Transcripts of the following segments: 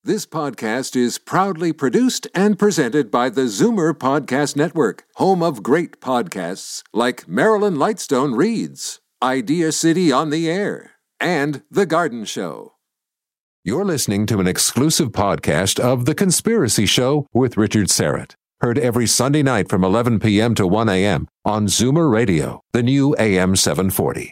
This podcast is proudly produced and presented by the Zoomer Podcast Network, home of great podcasts like Marilyn Lightstone Reads, Idea City on the Air, and The Garden Show. You're listening to an exclusive podcast of The Conspiracy Show with Richard Syrett. Heard every Sunday night from 11 p.m. to 1 a.m. on Zoomer Radio, the new AM 740.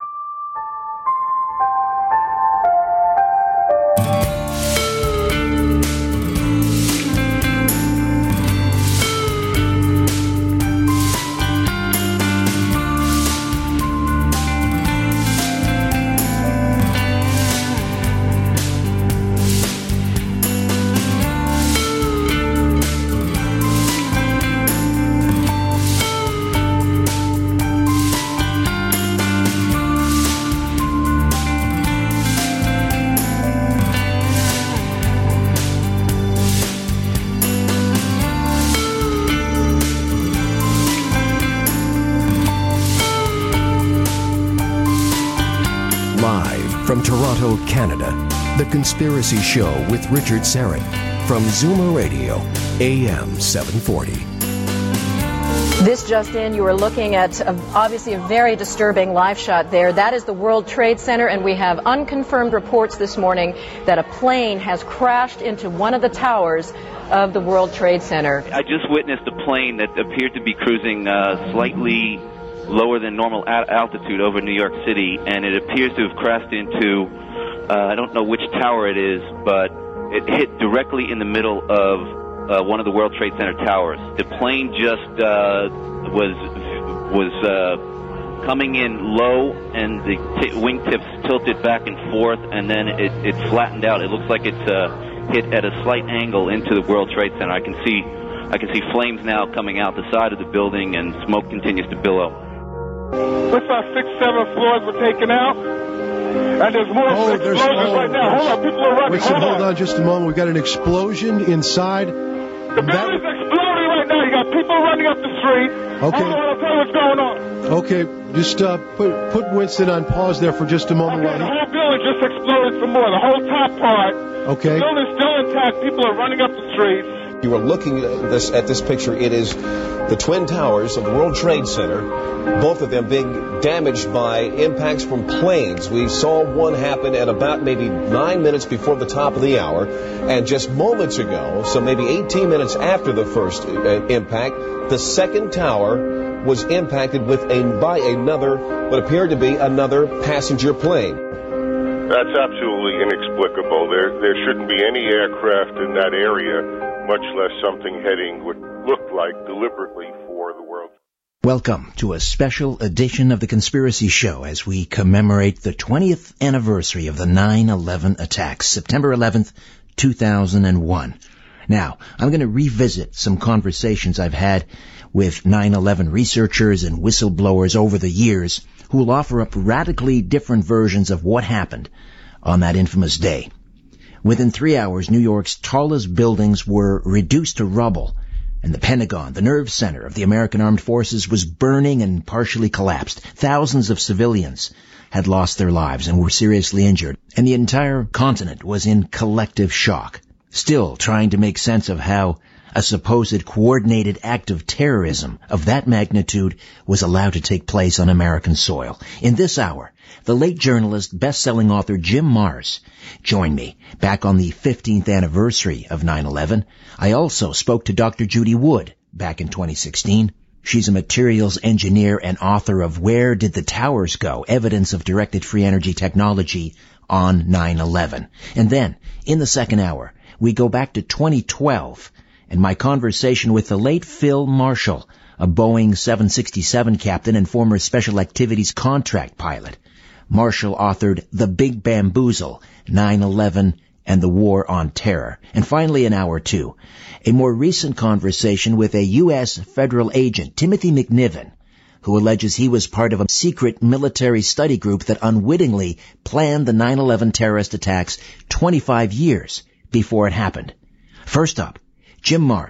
From Toronto, Canada, The Conspiracy Show with Richard Syrett from Zoomer Radio, AM 740. This just in, you are looking at obviously a very disturbing live shot there. That is the World Trade Center, and we have unconfirmed reports this morning that a plane has crashed into one of the towers of the World Trade Center. I just witnessed a plane that appeared to be cruising slightly lower than normal altitude over New York City, and it appears to have crashed into, I don't know which tower it is, but it hit directly in the middle of one of the World Trade Center towers. The plane just was coming in low, and the wingtips tilted back and forth, and then it flattened out. It looks like it's hit at a slight angle into the World Trade Center. I can see flames now coming out the side of the building, and smoke continues to billow. Looks like 6, 7 floors were taken out, and there's more explosions right now. Hold on, people are running. Hold on just a moment. We've got an explosion inside. The building's exploding right now. You got people running up the street. Okay. Hold on, I'll tell you what's going on. Okay, just put Winston on pause there for just a moment. Okay, the whole building just exploded some more. The whole top part. Okay. The building's still intact. People are running up the streets. You are looking at this picture. It is the Twin Towers of the World Trade Center, both of them being damaged by impacts from planes. We saw one happen at about maybe 9 minutes before the top of the hour, and just moments ago, so maybe 18 minutes after the first impact, the second tower was impacted by another, what appeared to be another passenger plane. That's absolutely inexplicable. There shouldn't be any aircraft in that area, much less something heading what looked like deliberately for the world. Welcome to a special edition of The Conspiracy Show as we commemorate the 20th anniversary of the 9/11 attacks, September 11th, 2001. Now, I'm going to revisit some conversations I've had with 9/11 researchers and whistleblowers over the years who will offer up radically different versions of what happened on that infamous day. Within 3 hours, New York's tallest buildings were reduced to rubble, and the Pentagon, the nerve center of the American Armed Forces, was burning and partially collapsed. Thousands of civilians had lost their lives and were seriously injured, and the entire continent was in collective shock, still trying to make sense of how a supposed coordinated act of terrorism of that magnitude was allowed to take place on American soil. In this hour, the late journalist, best-selling author Jim Marrs joined me back on the 15th anniversary of 9/11. I also spoke to Dr. Judy Wood back in 2016. She's a materials engineer and author of Where Did the Towers Go? Evidence of Directed Free Energy Technology on 9/11. And then, in the second hour, we go back to 2012 and my conversation with the late Phil Marshall, a Boeing 767 captain and former Special Activities contract pilot. Marshall authored The Big Bamboozle, 9/11 and the War on Terror. And finally, in hour two, a more recent conversation with a U.S. federal agent, Timothy McNiven, who alleges he was part of a secret military study group that unwittingly planned the 9/11 terrorist attacks 25 years before it happened. First up, Jim Marrs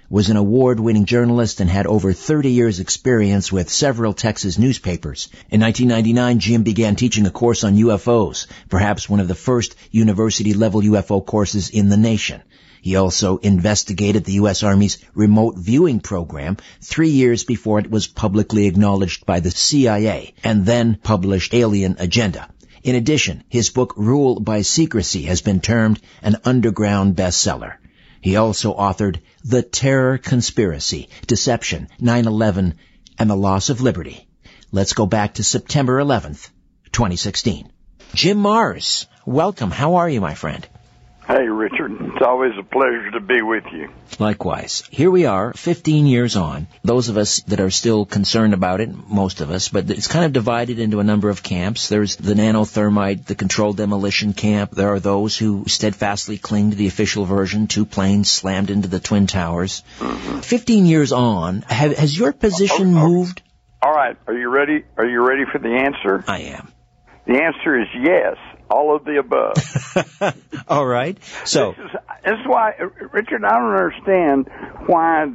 was an award-winning journalist and had over 30 years' experience with several Texas newspapers. In 1999, Jim began teaching a course on UFOs, perhaps one of the first university-level UFO courses in the nation. He also investigated the U.S. Army's remote viewing program 3 years before it was publicly acknowledged by the CIA, and then published Alien Agenda. In addition, his book Rule by Secrecy has been termed an underground bestseller. He also authored The Terror Conspiracy, Deception, 9/11, and the Loss of Liberty. Let's go back to September 11th, 2016. Jim Marrs, welcome. How are you, my friend? Hey, Richard. It's always a pleasure to be with you. Likewise. Here we are, 15 years on. Those of us that are still concerned about it, most of us, but it's kind of divided into a number of camps. There's the nanothermite, the controlled demolition camp. There are those who steadfastly cling to the official version, 2 planes slammed into the Twin Towers. 15 years on, has your position moved? All right. Are you ready? Are you ready for the answer? I am. The answer is yes. All of the above. All right. So this is why, Richard, I don't understand why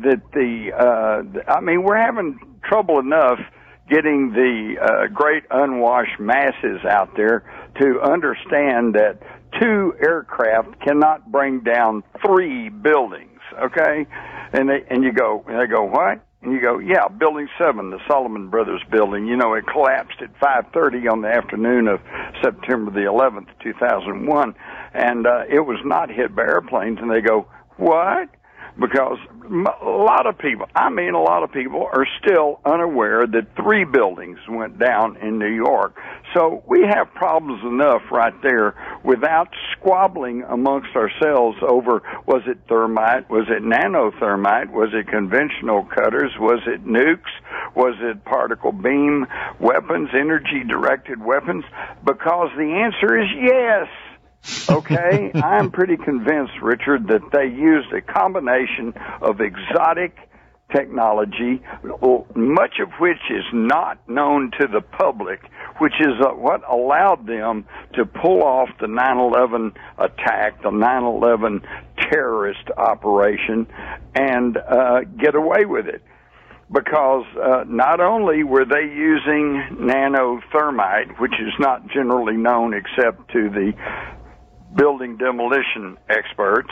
that we're having trouble enough getting the great unwashed masses out there to understand that 2 aircraft cannot bring down 3 buildings. Okay, and they go, what? And you go, yeah, Building 7, the Solomon Brothers building, it collapsed at 5:30 on the afternoon of September the 11th, 2001, and it was not hit by airplanes. And they go, what? Because a lot of people are still unaware that 3 buildings went down in New York. So we have problems enough right there without squabbling amongst ourselves over, was it thermite, was it nanothermite, was it conventional cutters, was it nukes, was it particle beam weapons, energy-directed weapons? Because the answer is yes. Okay, I'm pretty convinced, Richard, that they used a combination of exotic technology, much of which is not known to the public, which is what allowed them to pull off the 9/11 attack, the 9/11 terrorist operation, and get away with it. Because not only were they using nanothermite, which is not generally known except to the building demolition experts,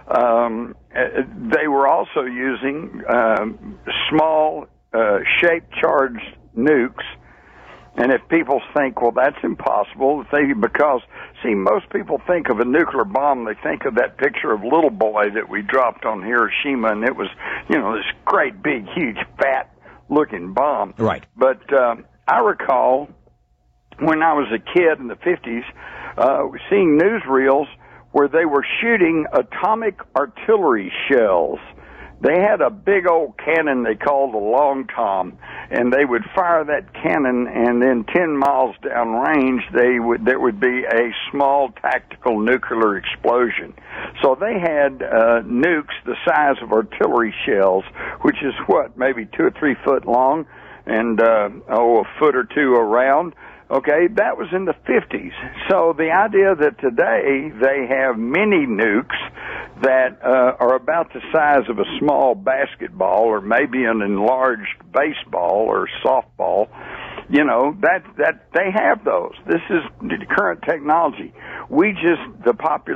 they were also using small shape-charged nukes. And if people think, well, that's impossible, because most people think of a nuclear bomb, they think of that picture of Little Boy that we dropped on Hiroshima, and it was, this great, big, huge, fat-looking bomb. Right. But I recall when I was a kid in the 50s, seeing newsreels where they were shooting atomic artillery shells. They had a big old cannon they called a Long Tom, and they would fire that cannon, and then 10 miles downrange, there would be a small tactical nuclear explosion. So they had nukes the size of artillery shells, which is maybe 2 or 3 foot long, and a foot or 2 around. Okay, that was in the 50s. So the idea that today they have mini nukes that are about the size of a small basketball or maybe an enlarged baseball or softball, that they have those. This is the current technology. The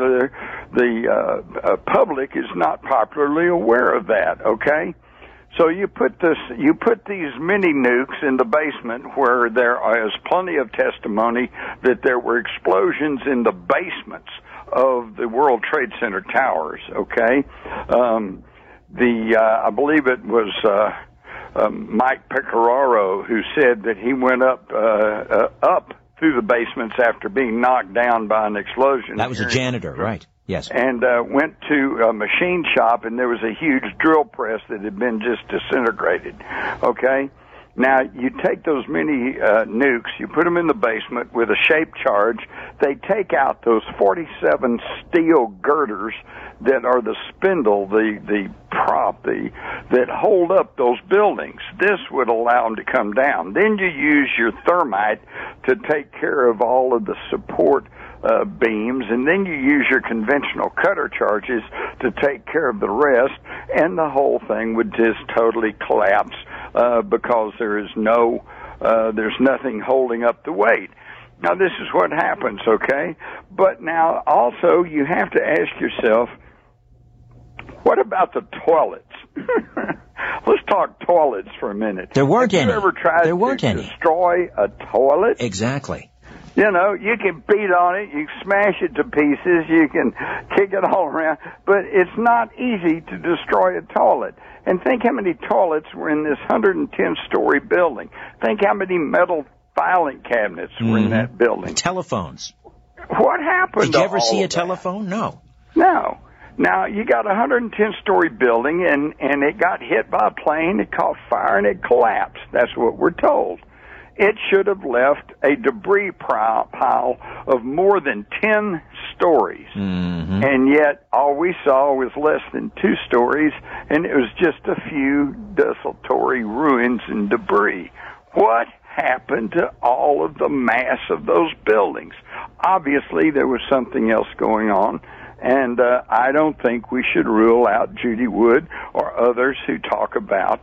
public is not popularly aware of that, okay? So you put these mini nukes in the basement where there is plenty of testimony that there were explosions in the basements of the World Trade Center towers. Okay, I believe it was Mike Pecoraro who said that he went up through the basements after being knocked down by an explosion. That was a janitor, right? Yes. And went to a machine shop, and there was a huge drill press that had been just disintegrated. Okay? Now, you take those mini nukes, you put them in the basement with a shape charge. They take out those 47 steel girders that are the spindle, the prop, that hold up those buildings. This would allow them to come down. Then you use your thermite to take care of all of the support beams, and then you use your conventional cutter charges to take care of the rest, and the whole thing would just totally collapse because there's nothing holding up the weight. Now, this is what happens, okay? But now, also, you have to ask yourself, what about the toilets? Let's talk toilets for a minute. There weren't any. Have you ever tried to destroy a toilet? Exactly. You know, you can beat on it, you can smash it to pieces, you can kick it all around, but it's not easy to destroy a toilet. And think how many toilets were in this 110-story building. Think how many metal filing cabinets were in that building. Telephones. What happened to all of that? Did you ever see a telephone? No. No. Now, you got a 110-story building, and it got hit by a plane, it caught fire, and it collapsed. That's what we're told. It should have left a debris pile of more than 10 stories. Mm-hmm. And yet, all we saw was less than 2 stories, and it was just a few desultory ruins and debris. What happened to all of the mass of those buildings? Obviously, there was something else going on, and I don't think we should rule out Judy Wood or others who talk about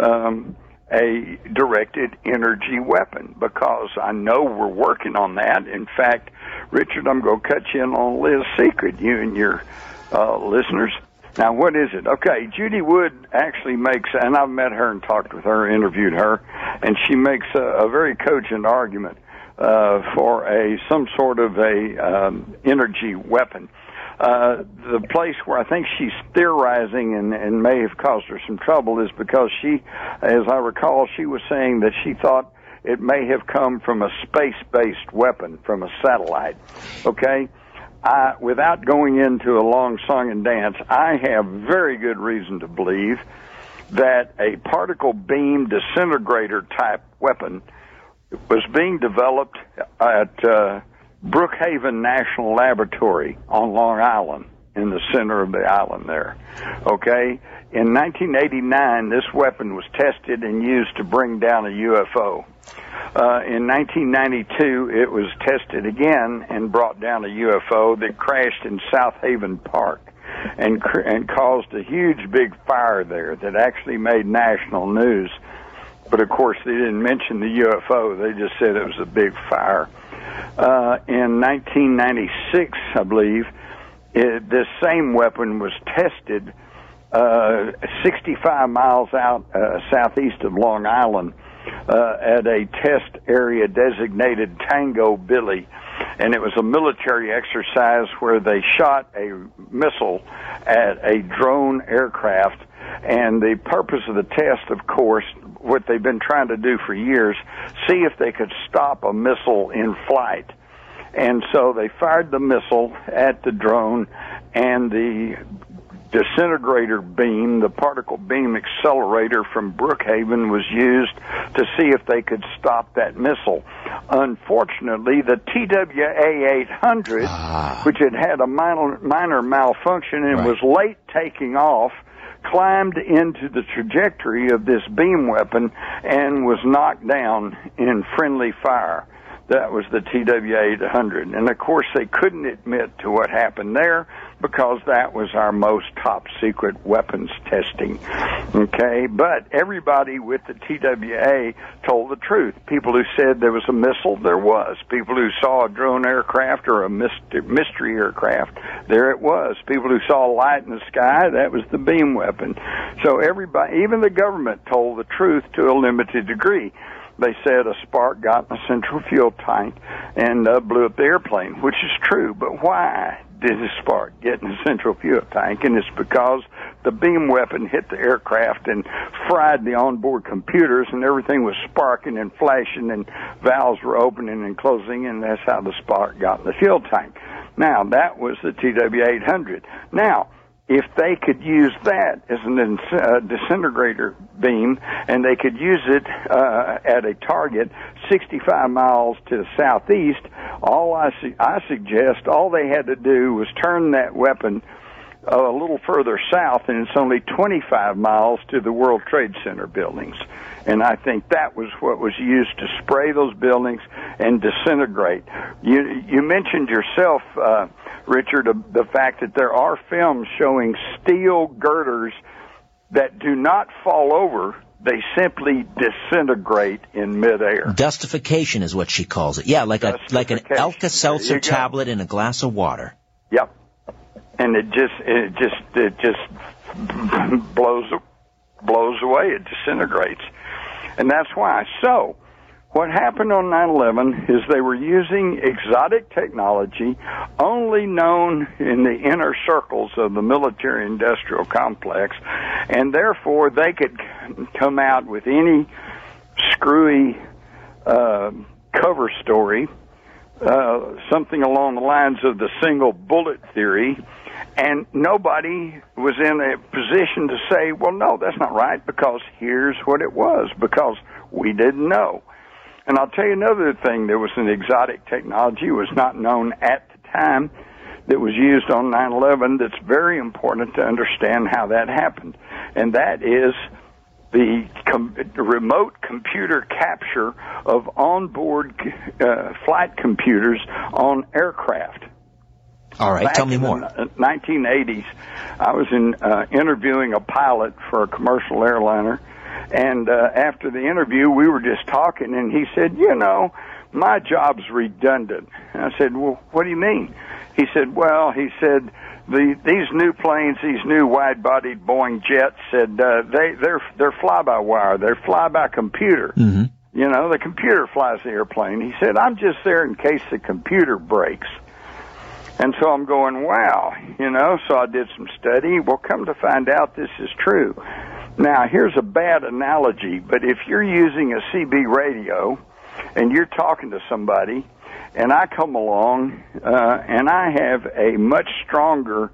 a directed energy weapon, because I know we're working on that. In fact, Richard, I'm going to cut you in on Liz's secret, you and your listeners. Now, what is it? Okay, Judy Wood actually makes, and I've met her and talked with her, interviewed her, and she makes a very cogent argument for some sort of a energy weapon. The place where I think she's theorizing and may have caused her some trouble is because she, as I recall, she was saying that she thought it may have come from a space-based weapon, from a satellite. Okay? Without going into a long song and dance, I have very good reason to believe that a particle beam disintegrator type weapon was being developed at Brookhaven National Laboratory on Long Island, in the center of the island there. Okay? In 1989, this weapon was tested and used to bring down a UFO. In 1992, it was tested again and brought down a UFO that crashed in South Haven Park and caused a huge big fire there that actually made national news. But, of course, they didn't mention the UFO. They just said it was a big fire. In 1996, I believe, this same weapon was tested 65 miles out southeast of Long Island at a test area designated Tango Billy. And it was a military exercise where they shot a missile at a drone aircraft. And the purpose of the test, of course, what they've been trying to do for years, see if they could stop a missile in flight. And so they fired the missile at the drone, and the disintegrator beam, the particle beam accelerator from Brookhaven, was used to see if they could stop that missile. Unfortunately, the TWA-800, which had a minor malfunction and was late taking off, climbed into the trajectory of this beam weapon and was knocked down in friendly fire. That was the TWA-800. And, of course, they couldn't admit to what happened there because that was our most top-secret weapons testing. Okay? But everybody with the TWA told the truth. People who said there was a missile, there was. People who saw a drone aircraft or a mystery aircraft, there it was. People who saw a light in the sky, that was the beam weapon. So everybody, even the government, told the truth to a limited degree. They said a spark got in a central fuel tank and blew up the airplane, which is true. But why did a spark get in the central fuel tank? And it's because the beam weapon hit the aircraft and fried the onboard computers, and everything was sparking and flashing, and valves were opening and closing, and that's how the spark got in the fuel tank. Now, that was the TWA-800. Now, if they could use that as a disintegrator beam, and they could use it at a target 65 miles to the southeast, I suggest all they had to do was turn that weapon a little further south, and it's only 25 miles to the World Trade Center buildings. And I think that was what was used to spray those buildings and disintegrate. You mentioned yourself, Richard, the fact that there are films showing steel girders that do not fall over. They simply disintegrate in midair. Dustification is what she calls it. Yeah, like an Alka-Seltzer tablet in a glass of water. Yep. And it just blows away. It disintegrates. And that's why. So, what happened on 9/11 is they were using exotic technology only known in the inner circles of the military-industrial complex, and therefore they could come out with any screwy cover story, something along the lines of the single bullet theory, and nobody was in a position to say, well, no, that's not right, because here's what it was, because we didn't know. And I'll tell you another thing. There was an exotic technology, was not known at the time, that was used on 9/11 that's very important to understand how that happened. And that is the remote computer capture of onboard flight computers on aircraft. All right, tell me more. In the 1980s, I was interviewing a pilot for a commercial airliner. And after the interview, we were just talking, and he said, you know, my job's redundant. And I said, well, what do you mean? He said, well, these new planes, these new wide-bodied Boeing jets, said they're fly-by-wire, they're fly-by-computer. Mm-hmm. You know, the computer flies the airplane. He said, I'm just there in case the computer breaks. And so I'm going, wow, you know, so I did some study. Well, come to find out this is true. Now, here's a bad analogy, but if you're using a CB radio and you're talking to somebody, and I come along and I have a much stronger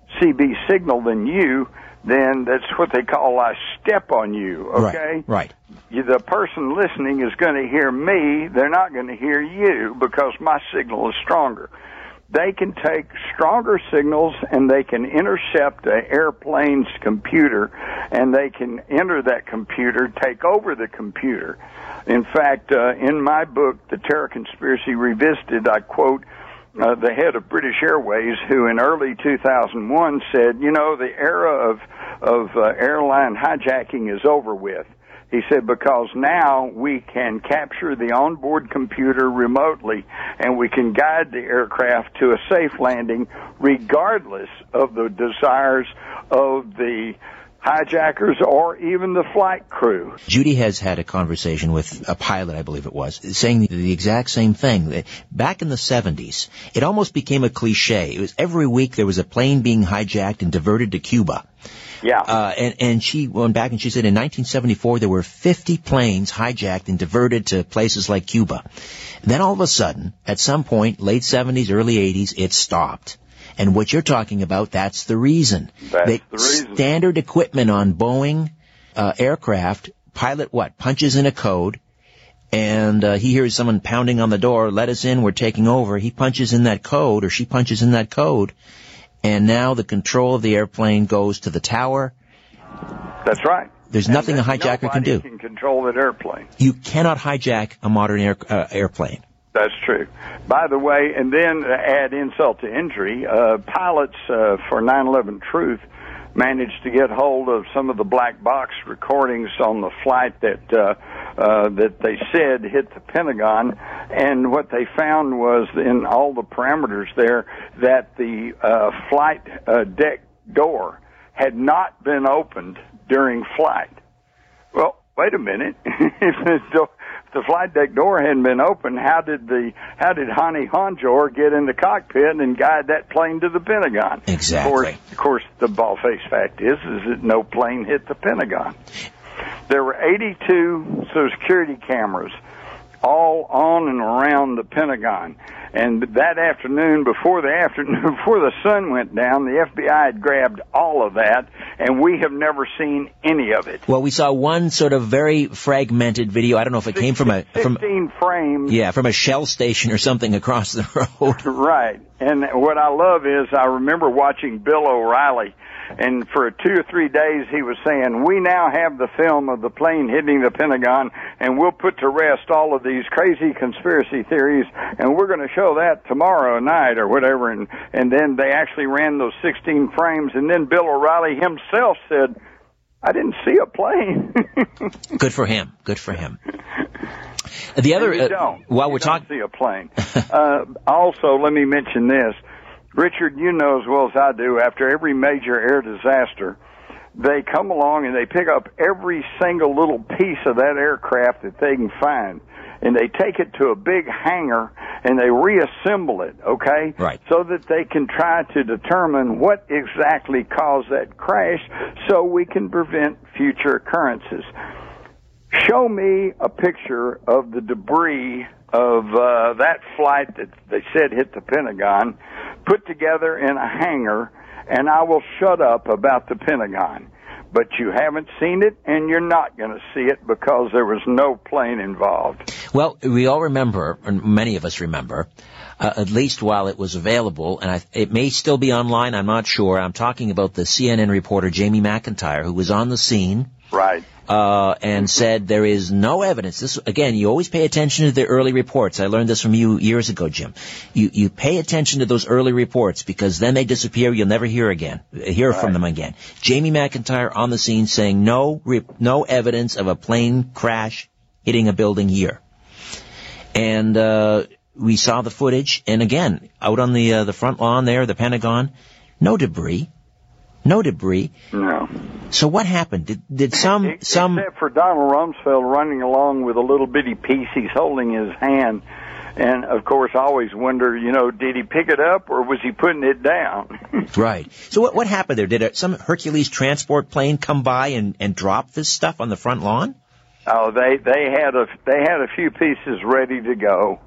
CB signal than you, then that's what they call I step on you, okay? Right. The person listening is going to hear me. They're not going to hear you because my signal is stronger. They can take stronger signals and they can intercept an airplane's computer, and they can enter that computer, take over the computer. In fact, in my book, The Terror Conspiracy Revisited, I quote the head of British Airways, who in early 2001 said, you know, the era of airline hijacking is over with. He said, because now we can capture the onboard computer remotely, and we can guide the aircraft to a safe landing regardless of the desires of the hijackers or even the flight crew. Judy has had a conversation with a pilot, I believe it was, saying the exact same thing. Back in the 70s, it almost became a cliche. It was every week there was a plane being hijacked and diverted to Cuba. Yeah. And she went back and she said in 1974 there were 50 planes hijacked and diverted to places like Cuba. Then all of a sudden, at some point, late 70s, early 80s, it stopped. And what you're talking about, that's the reason. That's the reason. Standard equipment on Boeing aircraft, pilot punches in a code, and he hears someone pounding on the door, let us in, we're taking over. He punches in that code, or she punches in that code, and now the control of the airplane goes to the tower. That's right. There's nothing a hijacker can do. Nobody can control that airplane. You cannot hijack a modern airplane. That's true. By the way, and then to add insult to injury, pilots for 9/11 Truth managed to get hold of some of the black box recordings on the flight that they said hit the Pentagon, and what they found was in all the parameters there that the flight deck door had not been opened during flight. Well, wait a minute. If the flight deck door hadn't been opened, how did Hani Hanjour get in the cockpit and guide that plane to the Pentagon? Exactly. Of course, the bald-faced fact is that no plane hit the Pentagon. There were 82 security cameras all on and around the Pentagon. And that afternoon, before the sun went down, the FBI had grabbed all of that, and we have never seen any of it. Well, we saw one sort of very fragmented video. I don't know if it came from 15 frames. Yeah, from a Shell station or something across the road. Right. And what I love is I remember watching Bill O'Reilly, and for 2 or 3 days he was saying, we now have the film of the plane hitting the Pentagon, and we'll put to rest all of these crazy conspiracy theories, and we're going to show that tomorrow night or whatever. And then they actually ran those 16 frames, and then Bill O'Reilly himself said, I didn't see a plane. Good for him. Good for him. The other, while we're talking, see a plane. Also, let me mention this, Richard. You know as well as I do. After every major air disaster, they come along and they pick up every single little piece of that aircraft that they can find, and they take it to a big hangar and they reassemble it. Okay, right, so that they can try to determine what exactly caused that crash, so we can prevent future occurrences. Show me a picture of the debris of that flight that they said hit the Pentagon, put together in a hangar, and I will shut up about the Pentagon. But you haven't seen it, and you're not going to see it because there was no plane involved. Well, we all remember, or many of us remember, at least while it was available, and it may still be online, I'm not sure. I'm talking about the CNN reporter Jamie McIntyre, who was on the scene. Right. And said there is no evidence. This, again, you always pay attention to the early reports. I learned this from you years ago, Jim. You pay attention to those early reports because then they disappear. You'll never hear from them again. Jamie McIntyre on the scene saying no evidence of a plane crash hitting a building here. And we saw the footage. And again, out on the front lawn there, the Pentagon, no debris. No debris. No. So what happened? Did some except for Donald Rumsfeld running along with a little bitty piece he's holding in his hand, and of course I always wonder, did he pick it up or was he putting it down? Right. So what happened there? Did some Hercules transport plane come by and drop this stuff on the front lawn? Oh, they had a few pieces ready to go.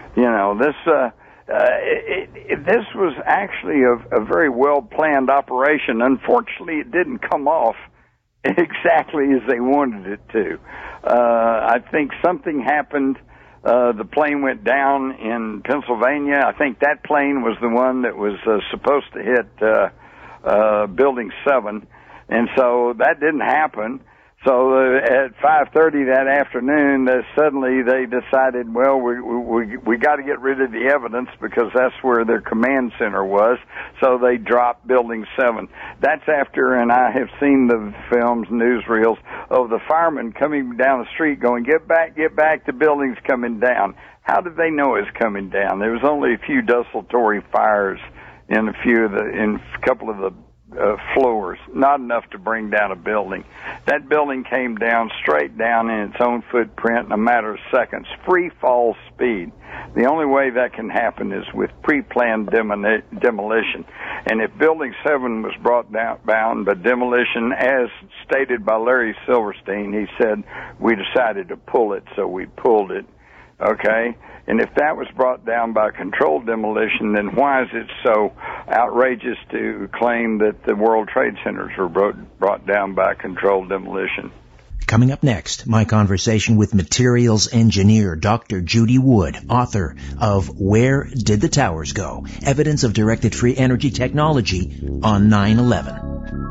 This was actually a very well-planned operation. Unfortunately, it didn't come off exactly as they wanted it to. I think something happened. The plane went down in Pennsylvania. I think that plane was the one that was supposed to hit Building 7, and so that didn't happen. So at 5:30 that afternoon, suddenly they decided, well, we got to get rid of the evidence because that's where their command center was. So they dropped Building 7. That's after, and I have seen the films, newsreels of the firemen coming down the street going, get back, the building's coming down. How did they know it's coming down? There was only a few desultory fires in a couple of the floors, not enough to bring down a building. That building came down straight down in its own footprint in a matter of seconds, free fall speed. The only way that can happen is with pre-planned demolition. And if Building 7 was brought down by demolition, as stated by Larry Silverstein, he said, we decided to pull it, so we pulled it. Okay? And if that was brought down by controlled demolition, then why is it so outrageous to claim that the World Trade Centers were brought down by controlled demolition? Coming up next, my conversation with materials engineer Dr. Judy Wood, author of Where Did the Towers Go? Evidence of Directed Free Energy Technology on 9/11.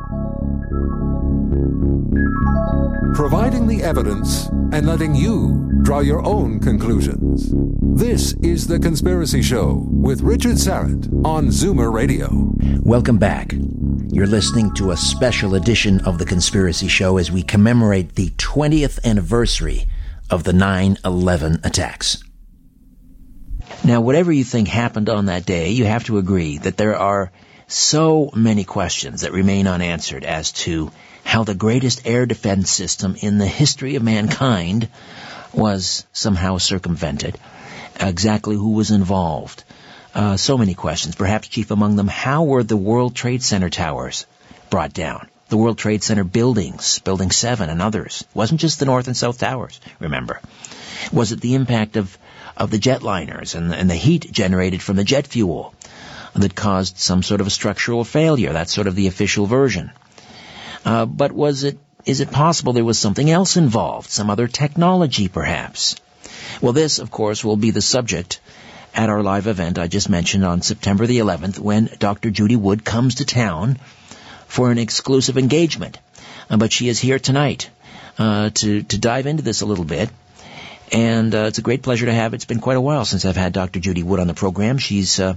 Providing the evidence and letting you draw your own conclusions. This is The Conspiracy Show with Richard Syrett on Zoomer Radio. Welcome back. You're listening to a special edition of The Conspiracy Show as we commemorate the 20th anniversary of the 9/11 attacks. Now, whatever you think happened on that day, you have to agree that there are so many questions that remain unanswered as to how the greatest air defense system in the history of mankind was somehow circumvented, exactly who was involved. So many questions, perhaps chief among them, how were the World Trade Center towers brought down? The World Trade Center buildings, Building 7 and others. It wasn't just the North and South Towers, remember. Was it the impact of the jetliners and the heat generated from the jet fuel that caused some sort of a structural failure? That's sort of the official version. But is it possible there was something else involved, some other technology perhaps? Well, this, of course, will be the subject at our live event I just mentioned on September the 11th when Dr. Judy Wood comes to town for an exclusive engagement. But she is here tonight to dive into this a little bit And it's a great pleasure to have. It's been quite a while since I've had Dr. Judy Wood on the program. She's a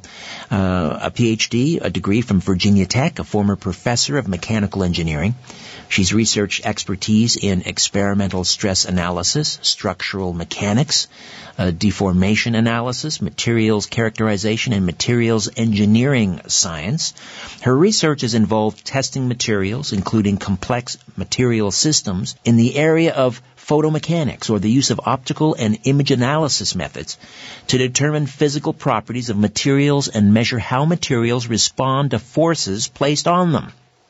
PhD, a degree from Virginia Tech, a former professor of mechanical engineering. She's research expertise in experimental stress analysis, structural mechanics, deformation analysis, materials characterization, and materials engineering science. Her research has involved testing materials, including complex material systems, in the area of photomechanics, or the use of optical and image analysis methods to determine physical properties of materials and measure how materials respond to forces placed on them.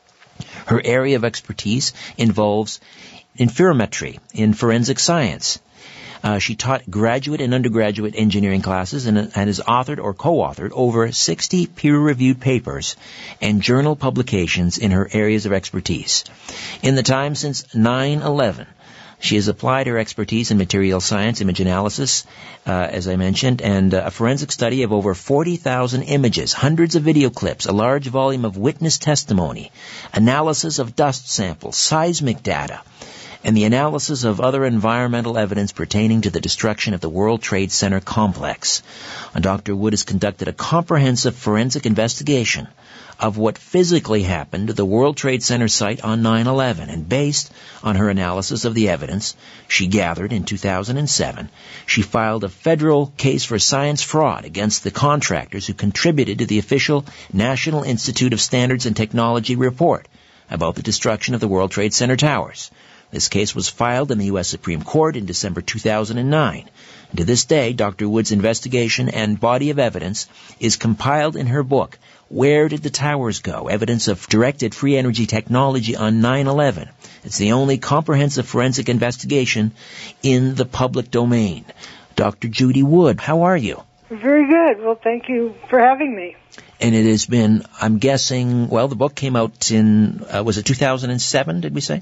Her area of expertise involves interferometry in forensic science. She taught graduate and undergraduate engineering classes and has authored or co-authored over 60 peer-reviewed papers and journal publications in her areas of expertise. In the time since 9/11, she has applied her expertise in material science, image analysis, as I mentioned, and a forensic study of over 40,000 images, hundreds of video clips, a large volume of witness testimony, analysis of dust samples, seismic data, and the analysis of other environmental evidence pertaining to the destruction of the World Trade Center complex. Dr. Wood has conducted a comprehensive forensic investigation of what physically happened to the World Trade Center site on 9/11, and based on her analysis of the evidence she gathered in 2007, she filed a federal case for science fraud against the contractors who contributed to the official National Institute of Standards and Technology report about the destruction of the World Trade Center towers. This case was filed in the U.S. Supreme Court in December 2009. And to this day, Dr. Wood's investigation and body of evidence is compiled in her book, Where Did the Towers Go? Evidence of Directed Free Energy Technology on 9/11. It's the only comprehensive forensic investigation in the public domain. Dr. Judy Wood, how are you? Very good. Well, thank you for having me. And it has been, I'm guessing, well, the book came out in, was it 2007, did we say?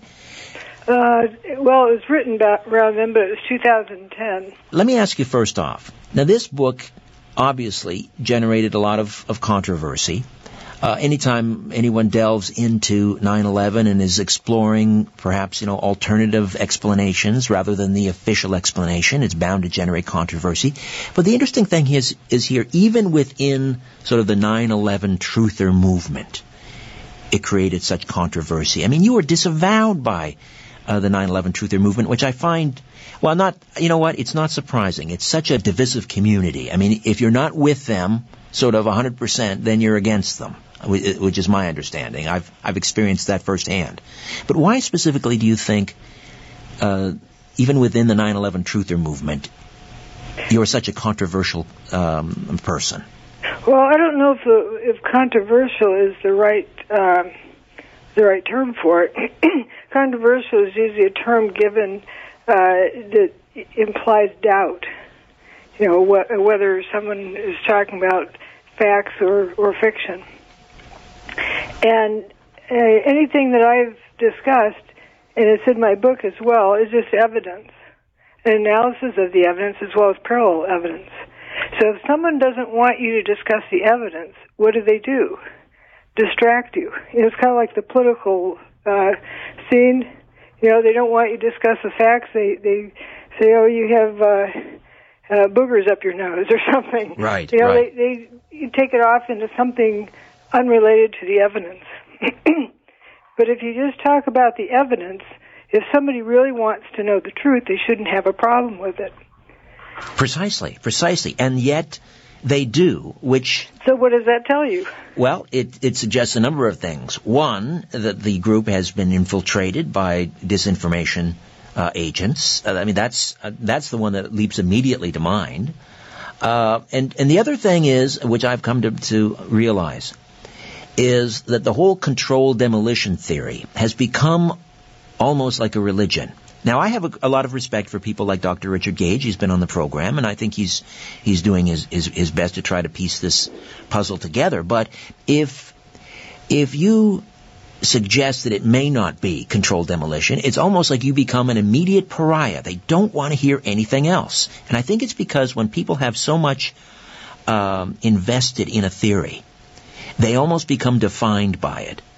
Well, it was written around then, but it was 2010. Let me ask you first off. Now, this book obviously generated a lot of controversy. Anytime anyone delves into 9/11 and is exploring perhaps, alternative explanations rather than the official explanation, it's bound to generate controversy. But the interesting thing is here, even within sort of the 9/11 truther movement, it created such controversy. I mean, you were disavowed by the 9/11 truther movement, which I find, well, not, it's not surprising. It's such a divisive community. I mean, if you're not with them sort of 100%, then you're against them, which is my understanding. I've experienced that firsthand. But why specifically do you think, even within the 9/11 truther movement, you're such a controversial person? Well, I don't know if controversial is the right term for it. Controversial is usually a term given that implies doubt. Whether someone is talking about facts or fiction. And anything that I've discussed, and it's in my book as well, is just evidence, an analysis of the evidence as well as parallel evidence. So if someone doesn't want you to discuss the evidence, what do? Distract you. It's kind of like the political scene. They don't want you to discuss the facts. They say, oh, you have boogers up your nose or something. Right. They take it off into something unrelated to the evidence. But if you just talk about the evidence, if somebody really wants to know the truth, they shouldn't have a problem with it. Precisely. And yet they do, which... So what does that tell you? Well, it suggests a number of things. One, that the group has been infiltrated by disinformation agents. I mean, that's the one that leaps immediately to mind. And the other thing is, which I've come to realize, is that the whole controlled demolition theory has become almost like a religion. Now, I have a lot of respect for people like Dr. Richard Gage. He's been on the program, and I think he's doing his best to try to piece this puzzle together. But if you suggest that it may not be controlled demolition, it's almost like you become an immediate pariah. They don't want to hear anything else. And I think it's because when people have so much invested in a theory, they almost become defined by it.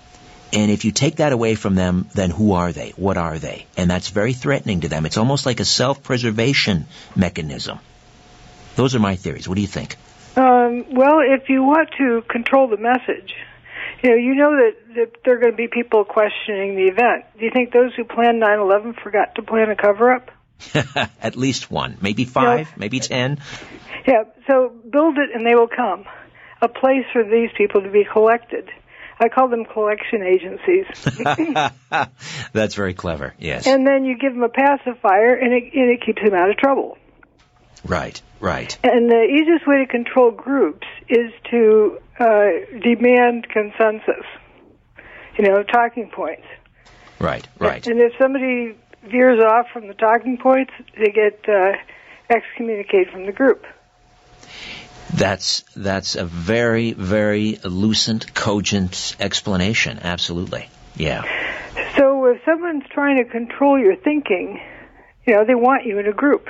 And if you take that away from them, then who are they? What are they? And that's very threatening to them. It's almost like a self-preservation mechanism. Those are my theories. What do you think? Well, if you want to control the message, you know that there are going to be people questioning the event. Do you think those who planned 9/11 forgot to plan a cover-up? At least one. Maybe 5, maybe 10. Yeah, so build it and they will come. A place for these people to be collected. I call them collection agencies. That's very clever, yes. And then you give them a pacifier, and it keeps them out of trouble. Right. And the easiest way to control groups is to demand consensus, talking points. Right. And if somebody veers off from the talking points, they get excommunicated from the group. That's a very, very lucent, cogent explanation. Absolutely. Yeah. So if someone's trying to control your thinking, they want you in a group.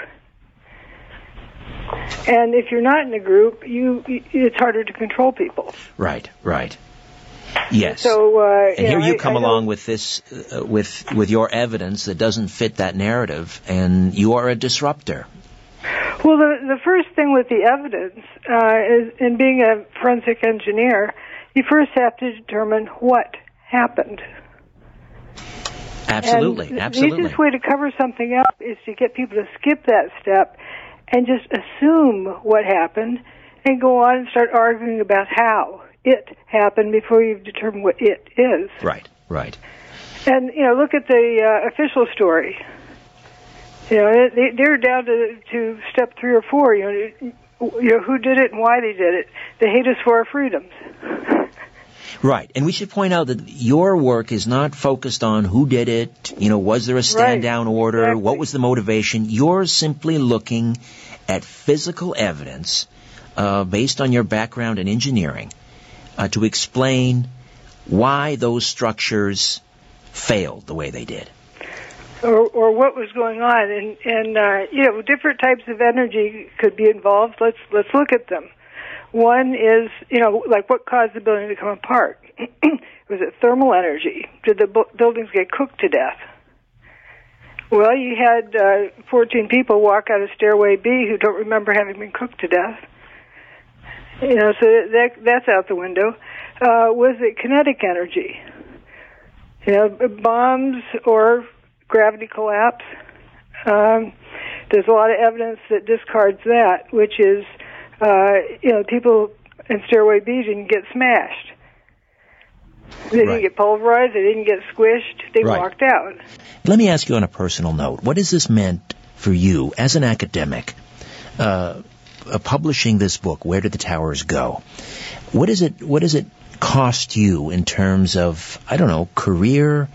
And if you're not in a group, it's harder to control people. Right. Yes. So, and here you come along with this, with your evidence that doesn't fit that narrative, and you are a disruptor. Well, the first thing with the evidence is, in being a forensic engineer, you first have to determine what happened. Absolutely. The easiest way to cover something up is to get people to skip that step and just assume what happened and go on and start arguing about how it happened before you've determined what it is. Right. And, look at the official story. They're down to step 3 or 4. Who did it and why they did it. They hate us for our freedoms. Right, and we should point out that your work is not focused on who did it, was there a stand-down order, exactly. What was the motivation. You're simply looking at physical evidence based on your background in engineering to explain why those structures failed the way they did. Or what was going on, and different types of energy could be involved. Let's look at them. One is, like what caused the building to come apart? Was it thermal energy? Did the buildings get cooked to death? Well, you had 14 people walk out of Stairway B who don't remember having been cooked to death. So that's out the window. Was it kinetic energy? Bombs or gravity collapse. There's a lot of evidence that discards that, which is, people in Stairway B didn't get smashed. They didn't get pulverized. They didn't get squished. They walked out. Let me ask you on a personal note. What has this meant for you as an academic, publishing this book, Where Did the Towers Go? What does it cost you in terms of, career,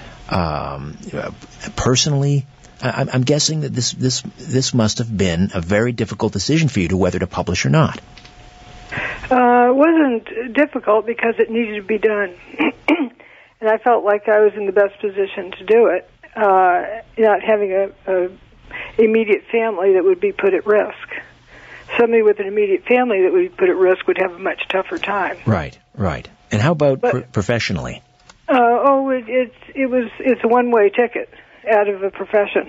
personally? I'm guessing that this must have been a very difficult decision for you to whether to publish or not. It wasn't difficult because it needed to be done. And I felt like I was in the best position to do it, not having a immediate family that would be put at risk. Somebody with an immediate family that would be put at risk would have a much tougher time. Right. And how about professionally? It's a one-way ticket out of a profession.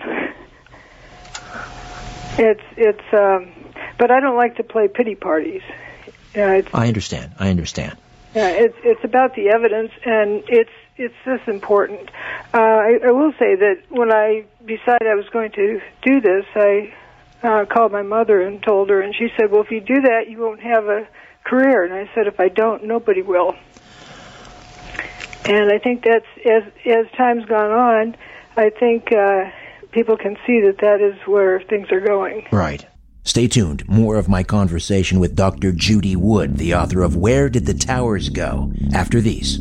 But I don't like to play pity parties. I understand. Yeah, it's about the evidence, and it's this important. I will say that when I decided I was going to do this, I called my mother and told her, and she said, "Well, if you do that, you won't have a career." And I said, "If I don't, nobody will." And I think that's as time's gone on, I think people can see that is where things are going. Right. Stay tuned. More of my conversation with Dr. Judy Wood, the author of Where Did the Towers Go? After these.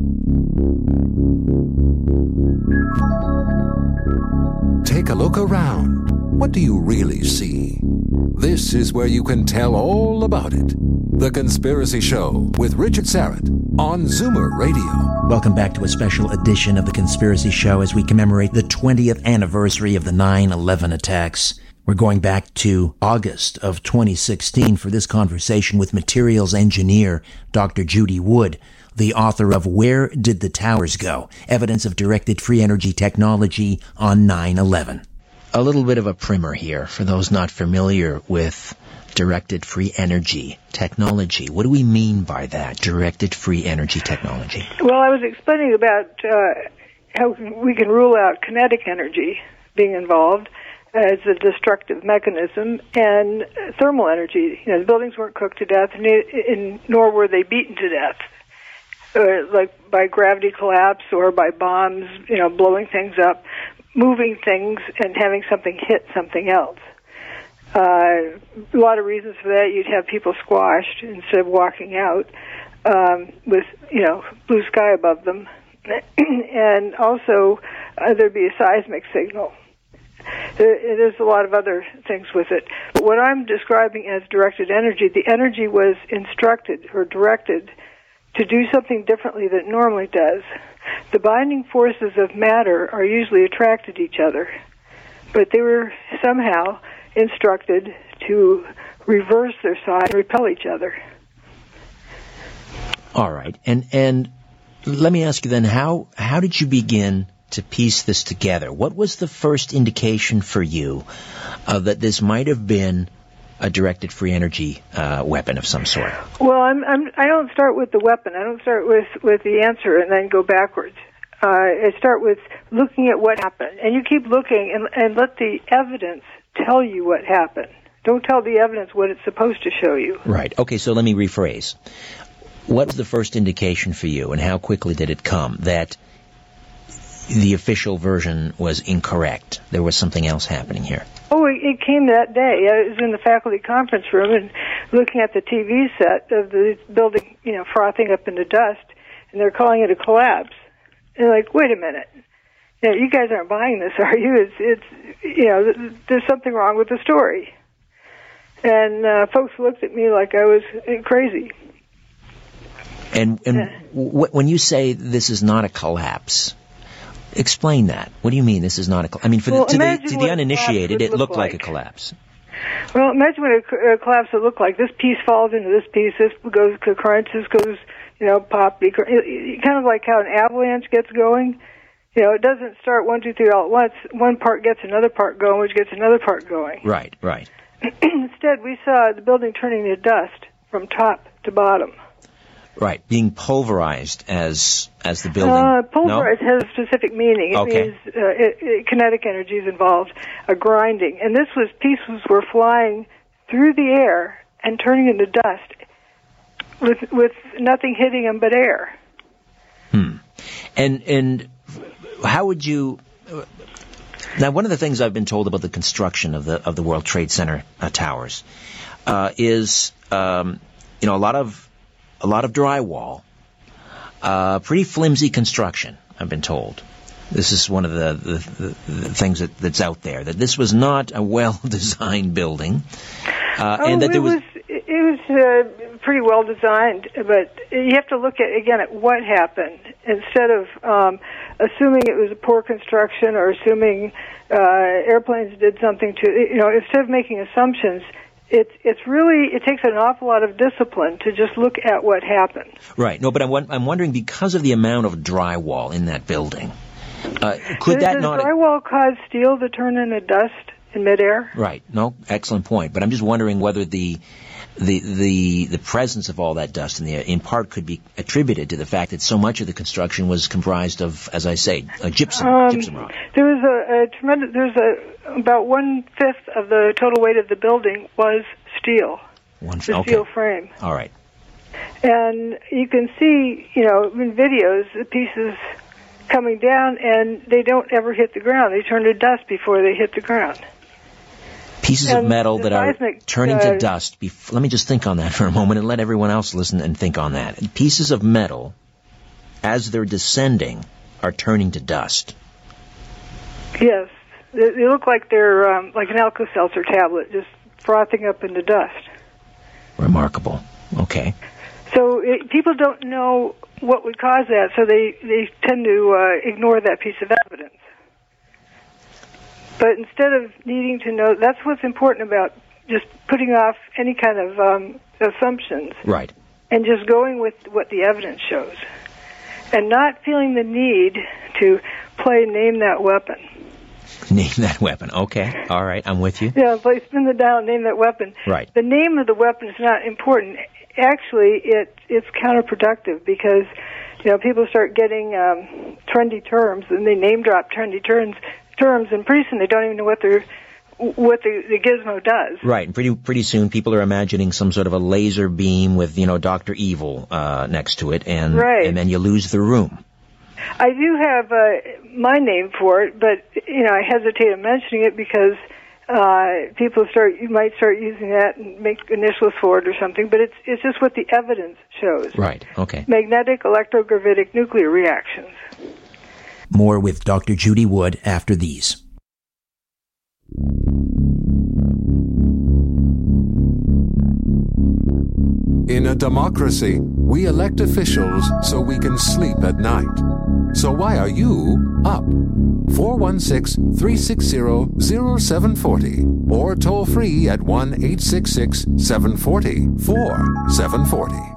Take a look around. What do you really see? This is where you can tell all about it. The Conspiracy Show with Richard Syrett on Zoomer Radio. Welcome back to a special edition of The Conspiracy Show as we commemorate the 20th anniversary of the 9/11 attacks. We're going back to August of 2016 for this conversation with materials engineer Dr. Judy Wood, the author of Where Did the Towers Go? Evidence of Directed Free Energy Technology on 9/11. A little bit of a primer here for those not familiar with directed free energy technology. What do we mean by that, directed free energy technology? Well, I was explaining about how we can rule out kinetic energy being involved as a destructive mechanism, and thermal energy. The buildings weren't cooked to death, nor were they beaten to death, like by gravity collapse or by bombs, blowing things up, moving things, and having something hit something else. A lot of reasons for that. You'd have people squashed instead of walking out with, blue sky above them. And also, there'd be a seismic signal. There's a lot of other things with it. But what I'm describing as directed energy, the energy was instructed or directed to do something differently than it normally does. The binding forces of matter are usually attracted to each other, but they were somehow instructed to reverse their sign and repel each other. All right. And let me ask you then, how did you begin to piece this together? What was the first indication for you that this might have been a directed free energy weapon of some sort? Well, I don't start with the weapon. I don't start with the answer and then go backwards. I start with looking at what happened. And you keep looking and let the evidence tell you what happened. Don't tell the evidence what it's supposed to show you. Right. Okay, so let me rephrase. What was the first indication for you, and how quickly did it come that the official version was incorrect? There was something else happening here. Oh, it came that day. I was in the faculty conference room and looking at the TV set of the building, frothing up into dust, and they're calling it a collapse. And they're like, wait a minute. You guys aren't buying this, are you? It's there's something wrong with the story. And folks looked at me like I was crazy. And when you say this is not a collapse, explain that. What do you mean this is not a collapse? I mean, to the uninitiated, it looked like a collapse. Well, imagine what a collapse would look like. This piece falls into this piece. This goes to crunch. This goes, pop. Kind of like how an avalanche gets going. It doesn't start 1, 2, 3 all at once. One part gets another part going, which gets another part going. Right. Instead, we saw the building turning to dust from top to bottom. Right, being pulverized as the building. Pulverized has a specific meaning. It means kinetic energy is involved, a grinding. And pieces were flying through the air and turning into dust with nothing hitting them but air. And how would you? Now, one of the things I've been told about the construction of the World Trade Center towers is a lot of drywall, pretty flimsy construction, I've been told. This is one of the things that's out there, that this was not a well-designed building, and that it was pretty well designed, but you have to look at what happened instead of assuming it was a poor construction or assuming airplanes did something to instead of making assumptions. It takes an awful lot of discipline to just look at what happened. Right. No, but I'm wondering, because of the amount of drywall in that building, could that not? Does drywall cause steel to turn into dust in midair? Right. No, excellent point. But I'm just wondering whether the presence of all that dust in part could be attributed to the fact that so much of the construction was comprised of, as I say, gypsum rock. About 1/5 of the total weight of the building was steel. Steel frame. All right. And you can see, in videos, the pieces coming down, and they don't ever hit the ground. They turn to dust before they hit the ground. Pieces of metal that are turning to dust. Let me just think on that for a moment and let everyone else listen and think on that. Pieces of metal, as they're descending, are turning to dust. Yes. They look like they're like an Alka-Seltzer tablet, just frothing up into dust. Remarkable. Okay. So people don't know what would cause that, so they tend to ignore that piece of evidence. But instead of needing to know, that's what's important about just putting off any kind of assumptions. Right. and just going with what the evidence shows, and not feeling the need to play name that weapon. Name that weapon. Okay. All right. I'm with you. Yeah, play spin the dial, name that weapon. Right. The name of the weapon is not important. Actually, it's counterproductive because, people start getting trendy terms, and they name drop trendy terms, and pretty soon they don't even know what the gizmo does. Right. And pretty soon people are imagining some sort of a laser beam with, Dr. Evil next to it, and then you lose the room. I do have my name for it, but I hesitate on mentioning it because you might start using that and make initials for it or something. But it's just what the evidence shows. Right. Okay. Magnetic electrogravitic nuclear reactions. More with Dr. Judy Wood after these. In a democracy, we elect officials so we can sleep at night. So why are you up? 416-360-0740 or toll free at 1-866-740-4740.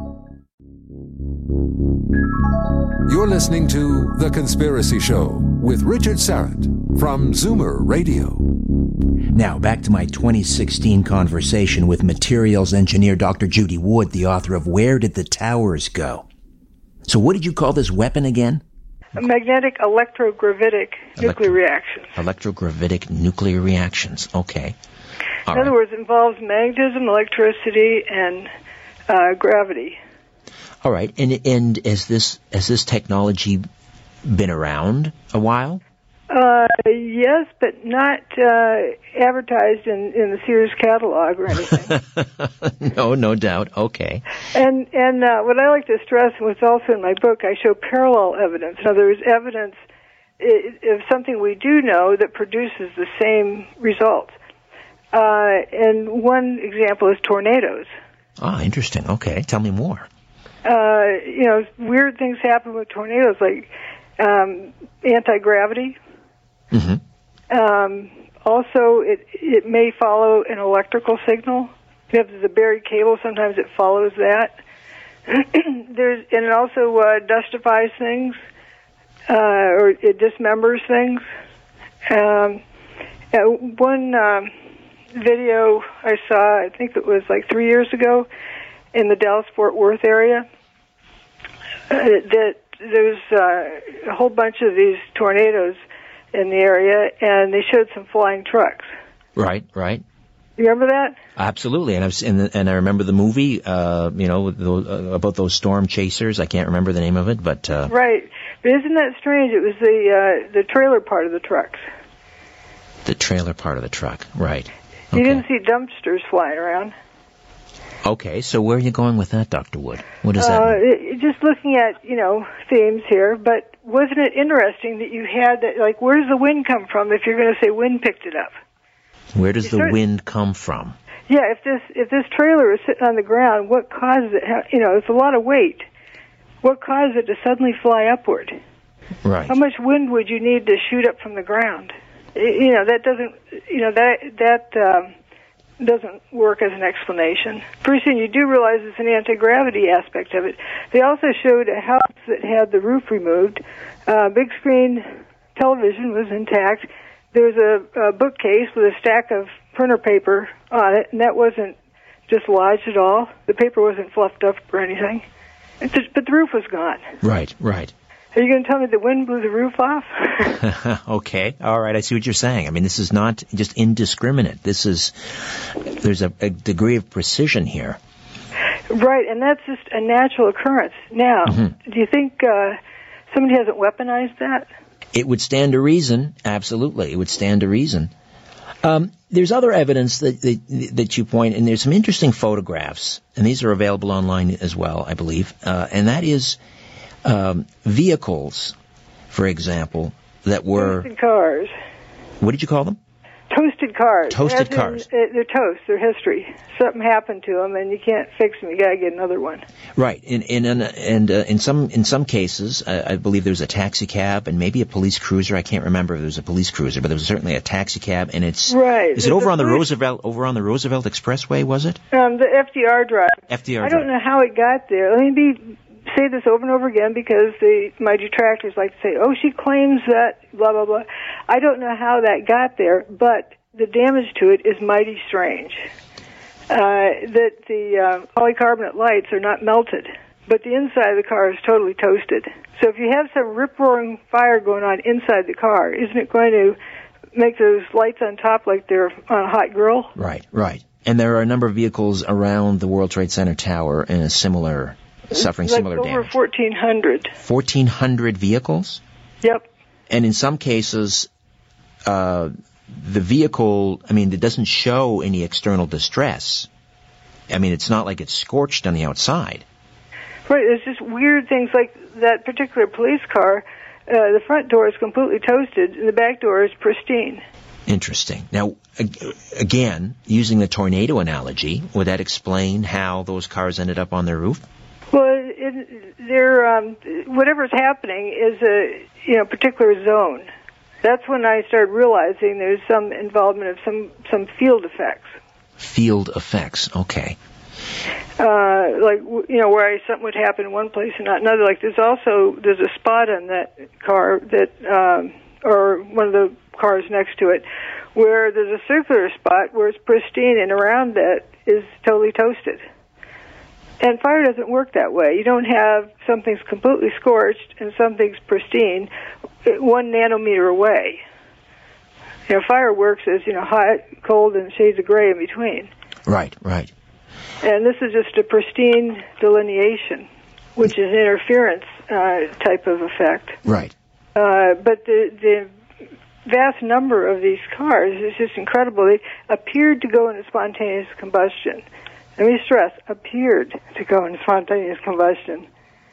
You're listening to The Conspiracy Show with Richard Syrett from Zoomer Radio. Now, back to my 2016 conversation with materials engineer Dr. Judy Wood, the author of Where Did the Towers Go? So what did you call this weapon again? Magnetic electrogravitic nuclear reactions. Electrogravitic nuclear reactions. Okay. In other words, it involves magnetism, electricity, and gravity. All right. And has this technology been around a while? Yes, but not advertised in the Sears catalog or anything. No doubt. Okay. And what I like to stress, and what's also in my book, I show parallel evidence. In other words, evidence of something we do know that produces the same results. And one example is tornadoes. Ah, interesting. Okay, tell me more. Weird things happen with tornadoes, like anti-gravity. Mm-hmm. Also, it may follow an electrical signal. If you have the buried cable, sometimes it follows that. And it also dustifies things, or it dismembers things. One video I saw, I think it was like 3 years ago, in the Dallas-Fort Worth area, that there's a whole bunch of these tornadoes in the area, and they showed some flying trucks. Right. You remember that? Absolutely, and I remember the movie, about those storm chasers. I can't remember the name of it, but right. But isn't that strange? It was the trailer part of the trucks. The trailer part of the truck, right? Okay. You didn't see dumpsters flying around. Okay, so where are you going with that, Dr. Wood? What does that mean? Just looking at, themes here, but wasn't it interesting that you had that, like, where does the wind come from if you're going to say wind picked it up? Where does the wind come from? Yeah, if this trailer is sitting on the ground, what causes it, it's a lot of weight. What caused it to suddenly fly upward? Right. How much wind would you need to shoot up from the ground? That doesn't, doesn't work as an explanation. Pretty soon you do realize it's an anti-gravity aspect of it. They also showed a house that had the roof removed. Big screen television was intact. There was a bookcase with a stack of printer paper on it, and that wasn't dislodged at all. The paper wasn't fluffed up or anything. But the roof was gone. Right. Are you going to tell me the wind blew the roof off? Okay. All right. I see what you're saying. I mean, this is not just indiscriminate. There's a degree of precision here. Right, and that's just a natural occurrence. Now, do you think somebody hasn't weaponized that? It would stand to reason. Absolutely. It would stand to reason. There's other evidence that you point, and there's some interesting photographs, and these are available online as well, I believe, and that is vehicles, for example, that were... Twisted cars. What did you call them? Toasted cars. Toasted cars. They're toast. They're history. Something happened to them, and you can't fix them. You got to get another one. Right. In some cases, I believe there was a taxi cab and maybe a police cruiser. I can't remember if there was a police cruiser, but there was certainly a taxi cab, and it's right. Is it over on the Roosevelt Roosevelt Expressway? Was it? The FDR Drive. FDR. I don't know how it got there. Let me say this over and over again because my detractors like to say, "Oh, she claims that blah blah blah." I don't know how that got there, but the damage to it is mighty strange. That the polycarbonate lights are not melted, but the inside of the car is totally toasted. So if you have some rip-roaring fire going on inside the car, isn't it going to make those lights on top like they're on a hot grill? Right, right. And there are a number of vehicles around the World Trade Center tower in a similar, suffering similar over damage. 1,400. 1,400 vehicles? Yep. And in some cases, the vehicle, it doesn't show any external distress. It's not like it's scorched on the outside. Right, it's just weird things like that particular police car. The front door is completely toasted, and the back door is pristine. Interesting. Now, again, using the tornado analogy, would that explain how those cars ended up on their roof? Well, whatever's happening is a particular zone. That's when I started realizing there's some involvement of some field effects. Field effects, okay. Where something would happen in one place and not another. Like there's a spot on that car that, or one of the cars next to it, where there's a circular spot where it's pristine, and around that is totally toasted. And fire doesn't work that way. You don't have something's completely scorched and something's pristine 1 nanometer away. Fire works as, hot, cold, and shades of gray in between. Right, right. And this is just a pristine delineation, which is an interference type of effect. Right. But the vast number of these cars is just incredible. They appeared to go into spontaneous combustion. Let me stress, appeared to go into spontaneous combustion.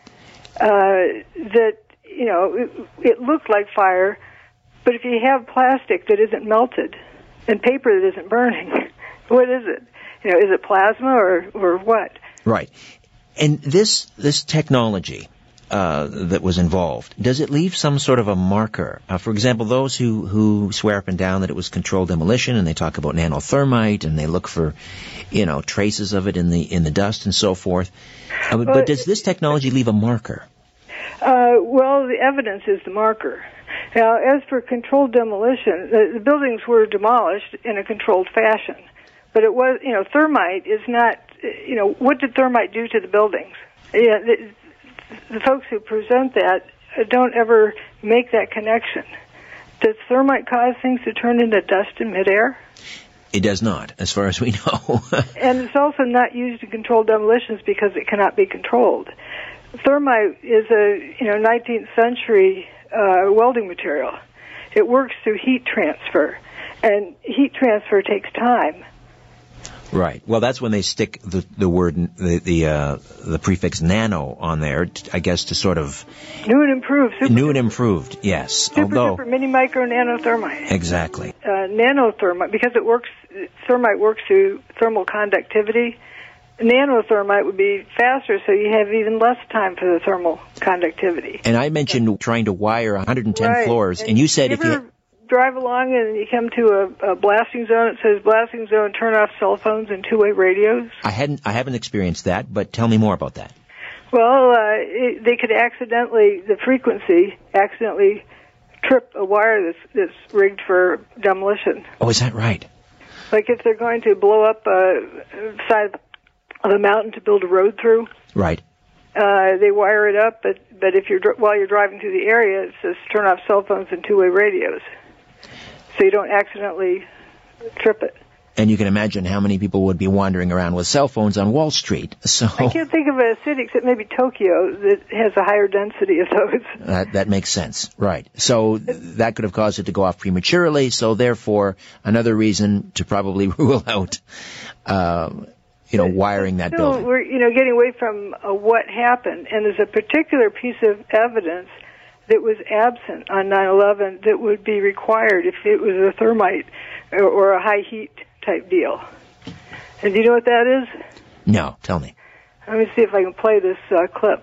It looked like fire, but if you have plastic that isn't melted and paper that isn't burning, what is it? Is it plasma or what? Right. And this technology that was involved, does it leave some sort of a marker? For example, those who swear up and down that it was controlled demolition, and they talk about nanothermite, and they look for, traces of it in the dust and so forth. But does this technology leave a marker? Well, the evidence is the marker. Now, as for controlled demolition, the buildings were demolished in a controlled fashion. But it was, thermite is not, what did thermite do to the buildings? The folks who present that don't ever make that connection. Does thermite cause things to turn into dust in midair? It does not, as far as we know. And it's also not used in controlled demolitions because it cannot be controlled. Thermite is a 19th century welding material. It works through heat transfer, and heat transfer takes time. Right. Well, that's when they stick the word the prefix nano on there, I guess, to sort of new and improved. New and improved, yes. Super mini micro nanothermite. Exactly. Nanothermite, because thermite works through thermal conductivity. Nanothermite would be faster, so you have even less time for the thermal conductivity. And I mentioned trying to wire 110 floors, and you said if you drive along and you come to a blasting zone, it says blasting zone, turn off cell phones and two-way radios. I haven't experienced that, but tell me more about that. Well, they could accidentally trip a wire that's rigged for demolition. Oh, is that right? Like if they're going to blow up a side of a mountain to build a road through. Right. They wire it up, but while you're driving through the area, it says turn off cell phones and two-way radios, so you don't accidentally trip it. And you can imagine how many people would be wandering around with cell phones on Wall Street. So I can't think of a city except maybe Tokyo that has a higher density of those. That makes sense, right? So that could have caused it to go off prematurely. So therefore, another reason to probably rule out, wiring that building. We're getting away from what happened, and there's a particular piece of evidence that was absent on 9/11 that would be required if it was a thermite or a high heat type deal. And do you know what that is? No, tell me. Let me see if I can play this clip.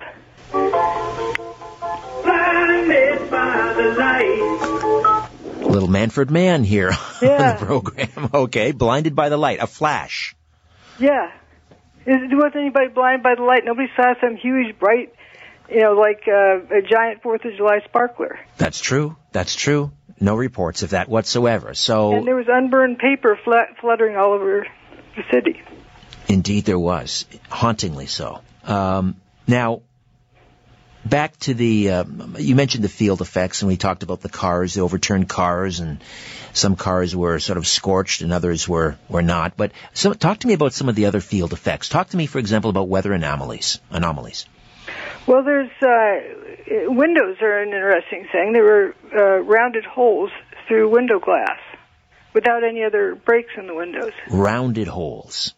Blinded by the light. Little Manfred Mann here on the program. Okay, blinded by the light, a flash. Yeah. Wasn't anybody blinded by the light? Nobody saw some huge, bright, like a giant 4th of July sparkler. That's true. No reports of that whatsoever. And there was unburned paper fluttering all over the city. Indeed there was. Hauntingly so. Now, back to the, you mentioned the field effects, and we talked about the cars, the overturned cars, and some cars were sort of scorched and others were not. But talk to me about some of the other field effects. Talk to me, for example, about weather anomalies. Well, there's, windows are an interesting thing. There were rounded holes through window glass without any other breaks in the windows. Rounded holes.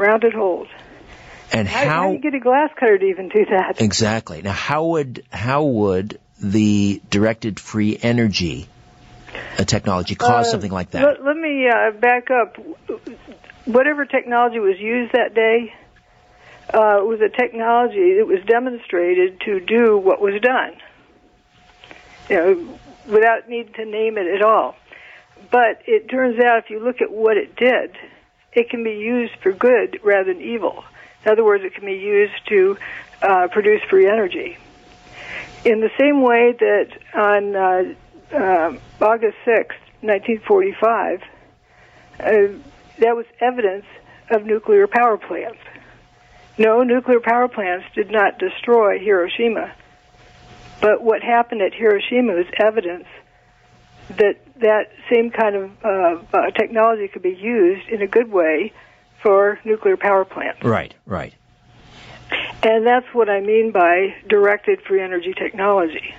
And how do you get a glass cutter to even do that? Exactly. Now, how would the directed free energy technology cause something like that? Let me back up. Whatever technology was used that day was a technology that was demonstrated to do what was done, without needing to name it at all. But it turns out, if you look at what it did, it can be used for good rather than evil. In other words, it can be used to produce free energy. In the same way that on August 6th, 1945, that was evidence of nuclear power plants. No, nuclear power plants did not destroy Hiroshima. But what happened at Hiroshima was evidence that same kind of technology could be used in a good way for nuclear power plants. Right. And that's what I mean by directed free energy technology.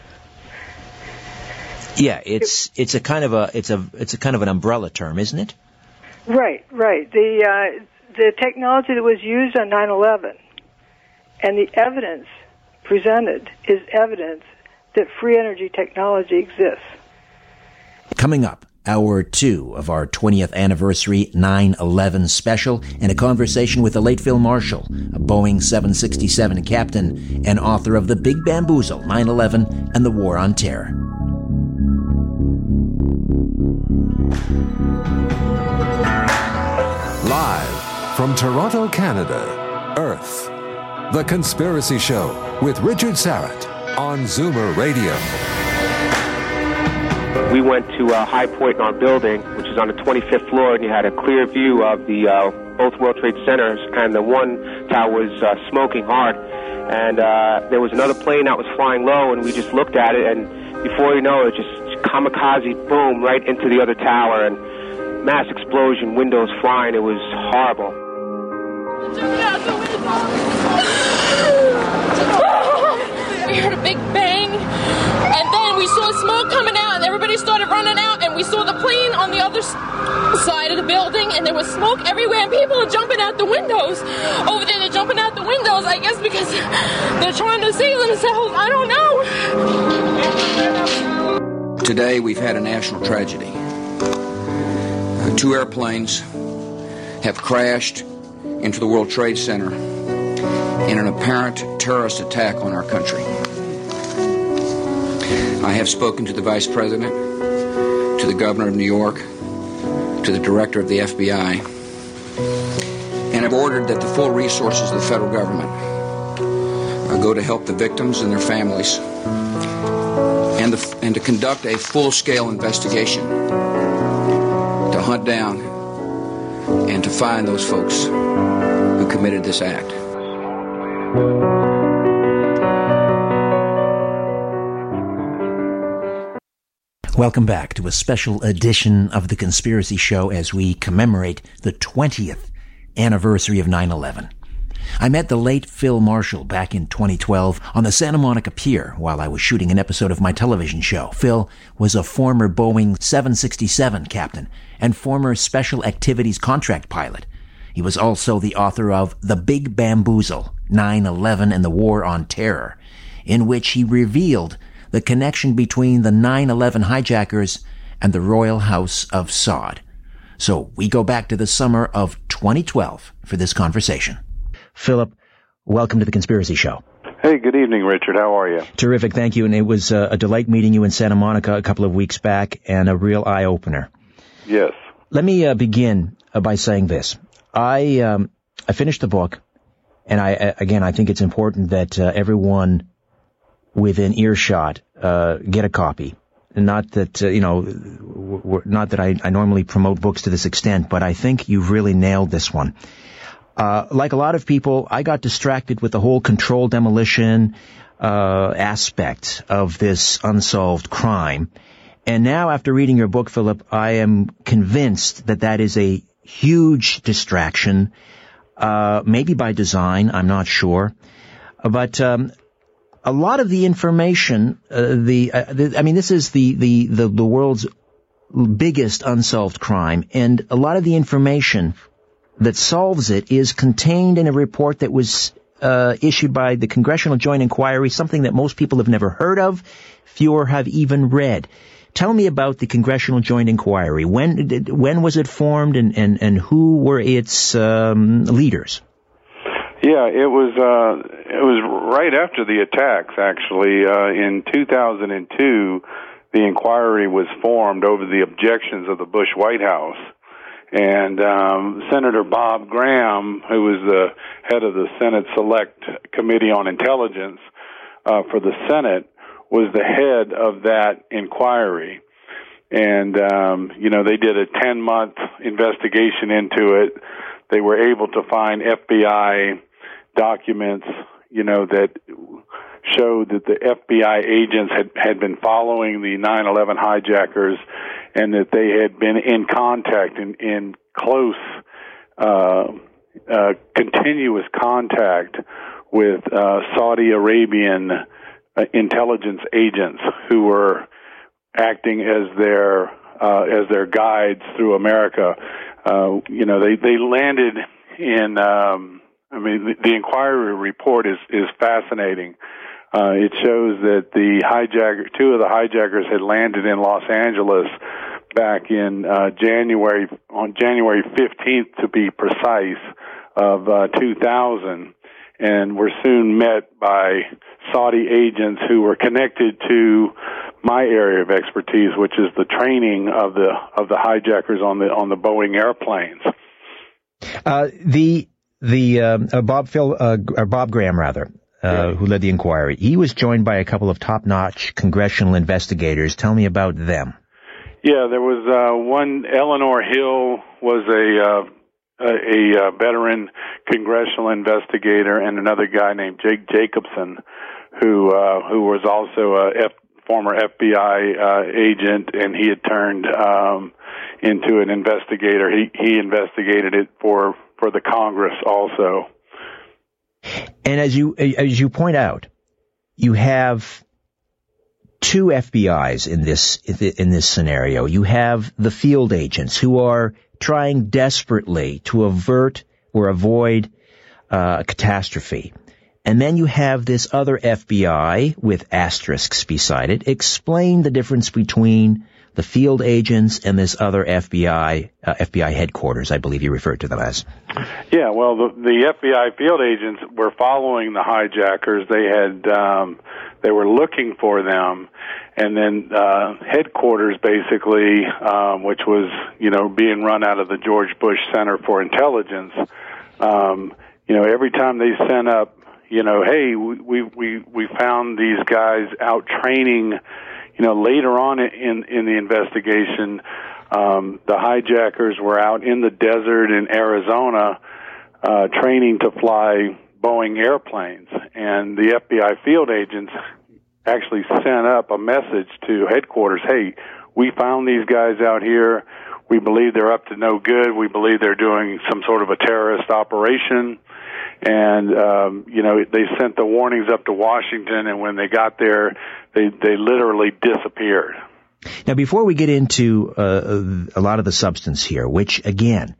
Yeah, it's a kind of an umbrella term, isn't it? Right. The technology that was used on 9/11 and the evidence presented is evidence that free energy technology exists. Coming up, Hour 2 of our 20th anniversary 9/11 special, and a conversation with the late Phil Marshall, a Boeing 767 captain and author of The Big Bamboozle, 9/11 and the War on Terror. Live from Toronto, Canada, Earth, The Conspiracy Show with Richard Syrett on Zoomer Radio. We went to High Point in our building, which is on the 25th floor, and you had a clear view of the both World Trade Centers, and the one tower was smoking hard. And there was another plane that was flying low, and we just looked at it, and before you know it, just kamikaze, boom, right into the other tower, and mass explosion, windows flying. It was horrible. We heard a big bang, and then we saw smoke coming out, and everybody started running out, and we saw the plane on the other side of the building, and there was smoke everywhere, and people are jumping out the windows. Over there, they're jumping out the windows, I guess because they're trying to save themselves. I don't know. Today, we've had a national tragedy. 2 airplanes have crashed into the World Trade Center in an apparent terrorist attack on our country. I have spoken to the Vice President, to the Governor of New York, to the Director of the FBI, and have ordered that the full resources of the federal government go to help the victims and their families, and to conduct a full-scale investigation to hunt down and to find those folks who committed this act. Welcome back to a special edition of The Conspiracy Show as we commemorate the 20th anniversary of 9/11. I met the late Phil Marshall back in 2012 on the Santa Monica Pier while I was shooting an episode of my television show. Phil was a former Boeing 767 captain and former Special Activities contract pilot. He was also the author of The Big Bamboozle, 9/11 and the War on Terror, in which he revealed the connection between the 9/11 hijackers and the Royal House of Saud. So we go back to the summer of 2012 for this conversation. Philip, welcome to The Conspiracy Show. Hey, good evening, Richard. How are you? Terrific, thank you. And it was a delight meeting you in Santa Monica a couple of weeks back, and a real eye-opener. Yes. Let me begin by saying this. I finished the book, and I think it's important that everyone within earshot get a copy. Not that not that I normally promote books to this extent, but I think you've really nailed this one. Like a lot of people, I got distracted with the whole controlled demolition aspect of this unsolved crime. And now, after reading your book, Philip, I am convinced that is a huge distraction, maybe by design, I'm not sure. But a lot of the information, this is the world's biggest unsolved crime, and a lot of the information that solves it is contained in a report that was issued by the Congressional Joint Inquiry, something that most people have never heard of, fewer have even read. Tell me about the Congressional Joint Inquiry. When was it formed, and who were its leaders? Yeah, it was right after the attacks, actually. In 2002, the inquiry was formed over the objections of the Bush White House. And Senator Bob Graham, who was the head of the Senate Select Committee on Intelligence for the Senate, was the head of that inquiry. And, they did a 10-month investigation into it. They were able to find FBI documents, that showed that the FBI agents had been following the 9/11 hijackers, and that they had been in contact, in close, continuous contact with Saudi Arabian intelligence agents who were acting as their guides through America. They landed in. The inquiry report is fascinating. It shows that two of the hijackers had landed in Los Angeles back in on January 15th to be precise, of 2000, and were soon met by Saudi agents who were connected to my area of expertise, which is the training of the hijackers on the Boeing airplanes. Bob Graham, who led the inquiry, he was joined by a couple of top-notch congressional investigators. Tell me about them. Yeah, there was one. Eleanor Hill was a veteran congressional investigator, and another guy named Jake Jacobson, who was also a former FBI agent, and he had turned into an investigator. He investigated it for the Congress also. And as you point out, you have two FBIs in this scenario. You have the field agents who are trying desperately to avert or avoid a catastrophe. And then you have this other FBI with asterisks beside it. Explain the difference between the field agents and this other FBI headquarters, I believe you referred to them as. Yeah, well, the FBI field agents were following the hijackers. They were looking for them, and then headquarters, basically, which was being run out of the George Bush Center for Intelligence. Every time they sent up, hey, we found these guys out training. Later on in the investigation, the hijackers were out in the desert in Arizona training to fly Boeing airplanes, and the FBI field agents actually sent up a message to headquarters, hey, we found these guys out here. We believe they're up to no good. We believe they're doing some sort of a terrorist operation. And, they sent the warnings up to Washington, and when they got there, they literally disappeared. Now, before we get into a lot of the substance here, which, again,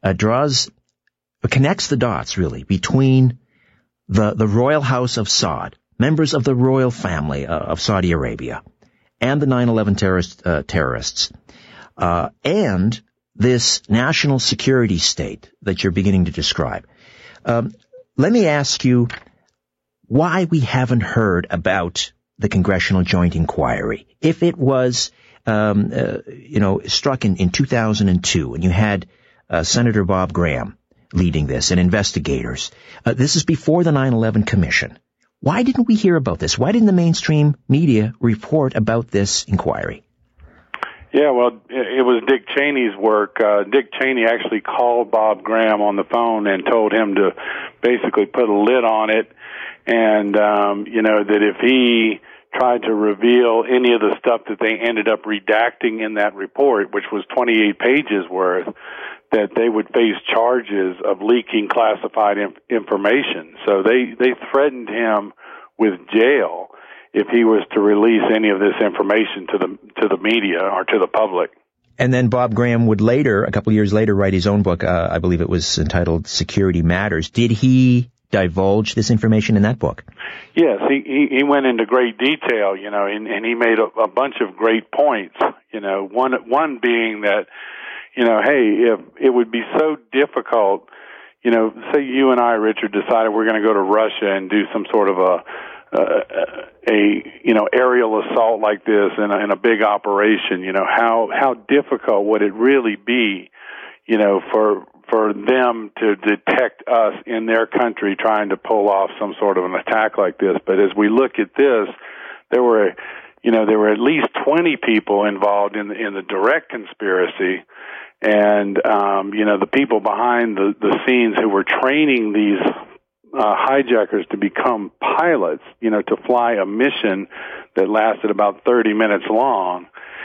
connects the dots, really, between the royal house of Saud, members of the royal family of Saudi Arabia, and the 9/11 terrorists, and this national security state that you're beginning to describe, let me ask you why we haven't heard about the Congressional Joint Inquiry. If it was, struck in 2002, and you had Senator Bob Graham leading this and investigators, this is before the 9/11 Commission. Why didn't we hear about this? Why didn't the mainstream media report about this inquiry? Yeah, well, it was Dick Cheney's work. Dick Cheney actually called Bob Graham on the phone and told him to basically put a lid on it, and that if he tried to reveal any of the stuff that they ended up redacting in that report, which was 28 pages worth, that they would face charges of leaking classified information. So they threatened him with jail if he was to release any of this information to the media or to the public. And then Bob Graham would later, a couple of years later, write his own book. I believe it was entitled Security Matters. Did he divulge this information in that book? Yes, he went into great detail, and he made a bunch of great points. One being that, hey, if it would be so difficult, say you and I, Richard, decided we're going to go to Russia and do some sort of a aerial assault like this in a big operation, how difficult would it really be, for them to detect us in their country trying to pull off some sort of an attack like this. But as we look at this, there were at least 20 people involved in the direct conspiracy, and the people behind the scenes who were training these hijackers to become pilots, to fly a mission that lasted about 30 minutes long.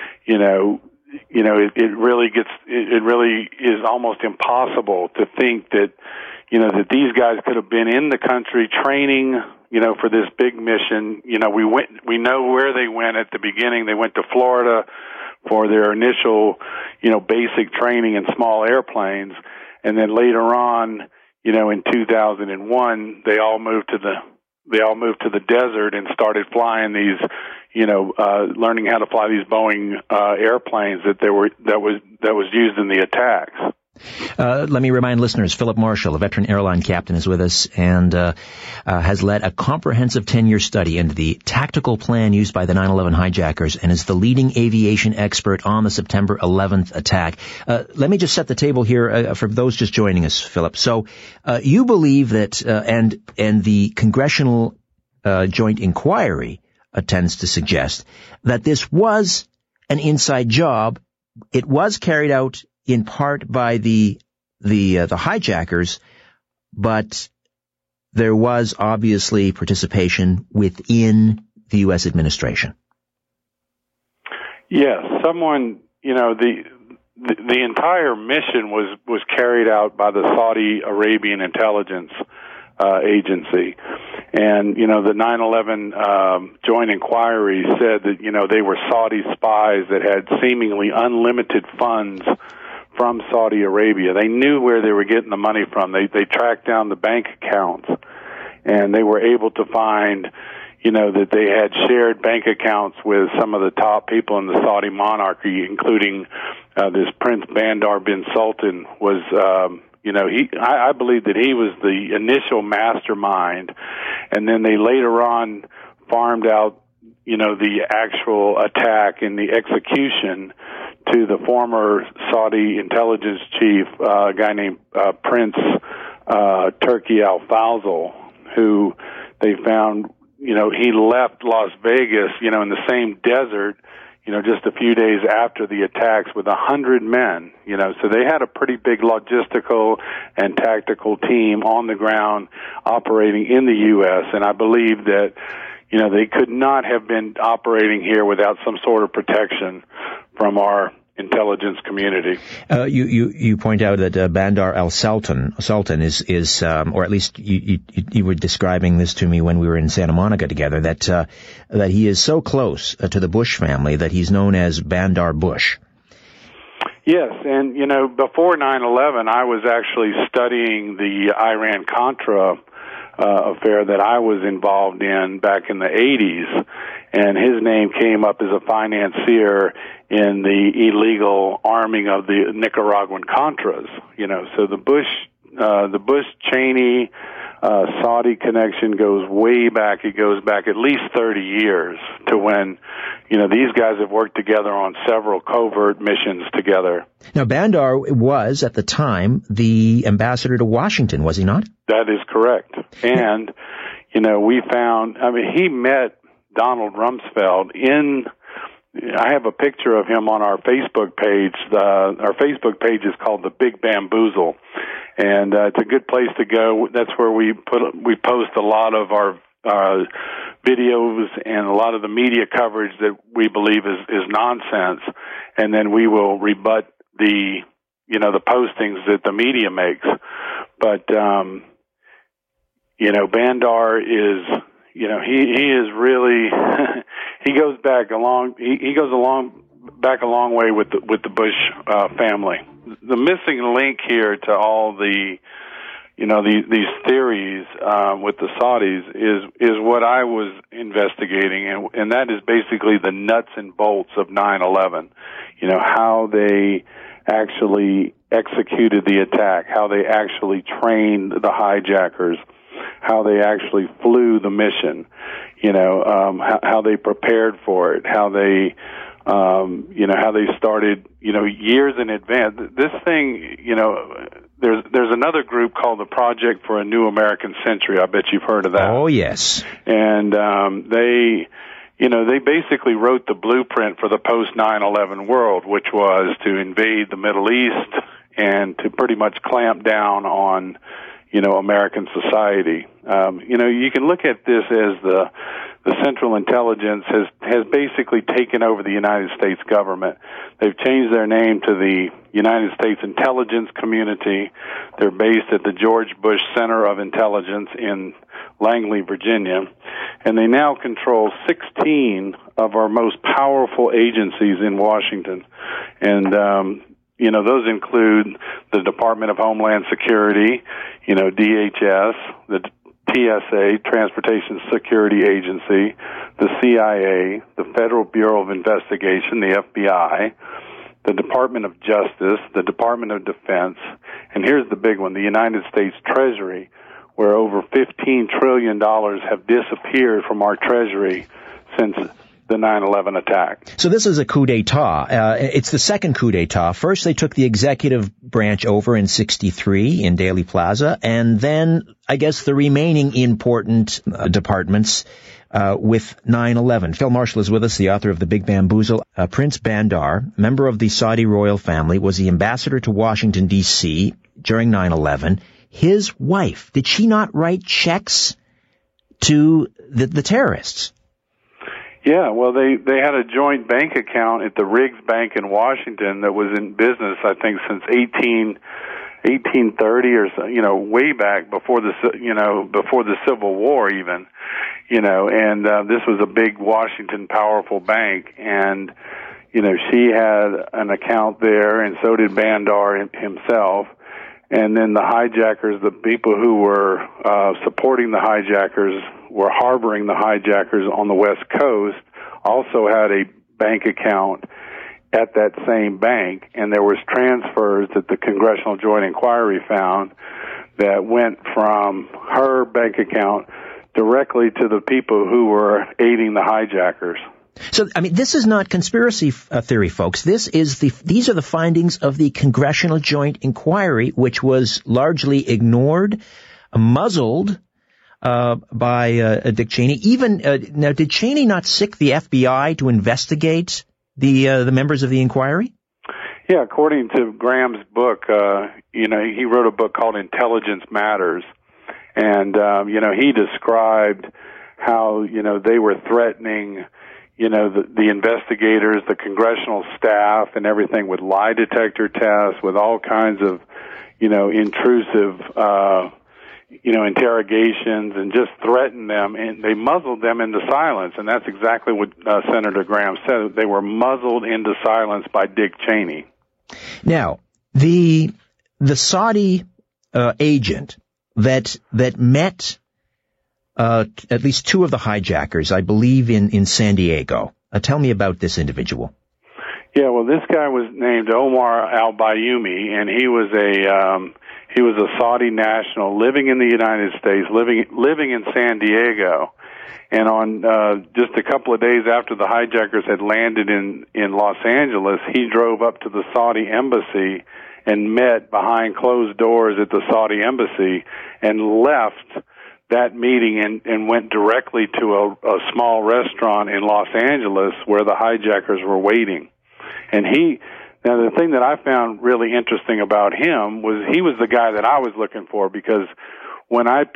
It really is almost impossible to think that, that these guys could have been in the country training, for this big mission. We know where they went at the beginning. They went to Florida for their initial, basic training in small airplanes. And then later on, in 2001, they all moved to the desert and started flying these, learning how to fly these Boeing airplanes that was used in the attacks. Let me remind listeners, Philip Marshall, a veteran airline captain, is with us and has led a comprehensive 10-year study into the tactical plan used by the 9/11 hijackers and is the leading aviation expert on the September 11th attack. Let me just set the table here for those just joining us, Philip. So you believe that, and the Congressional Joint Inquiry tends to suggest that this was an inside job. It was carried out in part by the hijackers, but there was obviously participation within the U.S. administration. Yes, the entire mission was carried out by the Saudi Arabian intelligence agency. And, the 9/11 Joint Inquiry said that, they were Saudi spies that had seemingly unlimited funds from Saudi Arabia. They knew where they were getting the money from. They tracked down the bank accounts, and they were able to find, that they had shared bank accounts with some of the top people in the Saudi monarchy, including this Prince Bandar bin Sultan was, I believe that he was the initial mastermind, and then they later on farmed out, the actual attack and the execution to the former Saudi intelligence chief, a guy named Prince Turki al-Fazl, who they found, he left Las Vegas, in the same desert, just a few days after the attacks with 100 men, so they had a pretty big logistical and tactical team on the ground operating in the U.S., and I believe that, they could not have been operating here without some sort of protection from our intelligence community. You point out that Bandar al-Sultan is or at least you were describing this to me when we were in Santa Monica together, that he is so close to the Bush family that he's known as Bandar Bush. Yes, and before 9/11, I was actually studying the Iran-Contra affair that I was involved in back in the 80s, and his name came up as a financier in the illegal arming of the Nicaraguan Contras. So the Bush-Cheney Saudi connection goes way back. It goes back at least 30 years to when, these guys have worked together on several covert missions together. Now, Bandar was, at the time, the ambassador to Washington, was he not? That is correct. And, we found, he met Donald Rumsfeld I have a picture of him on our Facebook page. Our Facebook page is called The Big Bamboozle, and it's a good place to go. That's where we post a lot of our videos and a lot of the media coverage that we believe is nonsense, and then we will rebut the postings that the media makes. But Bandar is, he is really he goes back a long way with the Bush family. The missing link here to all the these theories with the Saudis is what I was investigating, and that is basically the nuts and bolts of 9/11. How they actually executed the attack, how they actually trained the hijackers, how they actually flew the mission, how they prepared for it, how they started, years in advance. This thing, there's another group called the Project for a New American Century. I bet you've heard of that. Oh, yes. And they basically wrote the blueprint for the post 9/11 world, which was to invade the Middle East and to pretty much clamp down on American society. You can look at this as the Central Intelligence has basically taken over the United States government. They've changed their name to the United States Intelligence Community. They're based at the George Bush Center of Intelligence in Langley, Virginia. And they now control 16 of our most powerful agencies in Washington. And, those include the Department of Homeland Security, DHS, the TSA, Transportation Security Agency, the CIA, the Federal Bureau of Investigation, the FBI, the Department of Justice, the Department of Defense, and here's the big one, the United States Treasury, where over $15 trillion have disappeared from our Treasury since the 9/11 attack. So this is a coup d'etat. It's the second coup d'etat. First, they took the executive branch over in 1963 in Dealey Plaza, and then, I guess, the remaining important departments with 9/11. Phil Marshall is with us, the author of The Big Bamboozle. Prince Bandar, member of the Saudi royal family, was the ambassador to Washington, D.C. during 9/11. His wife, did she not write checks to the terrorists? Yeah, well, they had a joint bank account at the Riggs Bank in Washington that was in business, I think, since 1830 or so, way back before the Civil War even, and this was a big Washington powerful bank, and she had an account there, and so did Bandar himself. And then the hijackers, the people who were supporting the hijackers, were harboring the hijackers on the West Coast, also had a bank account at that same bank, and there was transfers that the Congressional Joint Inquiry found that went from her bank account directly to the people who were aiding the hijackers. So, this is not conspiracy theory, folks. These are the findings of the Congressional Joint Inquiry, which was largely ignored, muzzled by Dick Cheney. Even now, did Cheney not sic the FBI to investigate the members of the inquiry? Yeah, according to Graham's book, he wrote a book called Intelligence Matters, and he described how they were threatening the investigators, the congressional staff, and everything with lie detector tests, with all kinds of, intrusive, interrogations, and just threatened them, and they muzzled them into silence. And that's exactly what Senator Graham said. They were muzzled into silence by Dick Cheney. Now, the Saudi agent that met at least two of the hijackers, I believe, in San Diego. Tell me about this individual. Yeah, well, this guy was named Omar al-Bayoumi, and he was a Saudi national living in the United States, living in San Diego. And on just a couple of days after the hijackers had landed in Los Angeles, he drove up to the Saudi embassy and met behind closed doors at the Saudi embassy and left that meeting and went directly to a small restaurant in Los Angeles where the hijackers were waiting. And now the thing that I found really interesting about him was he was the guy that I was looking for, because when I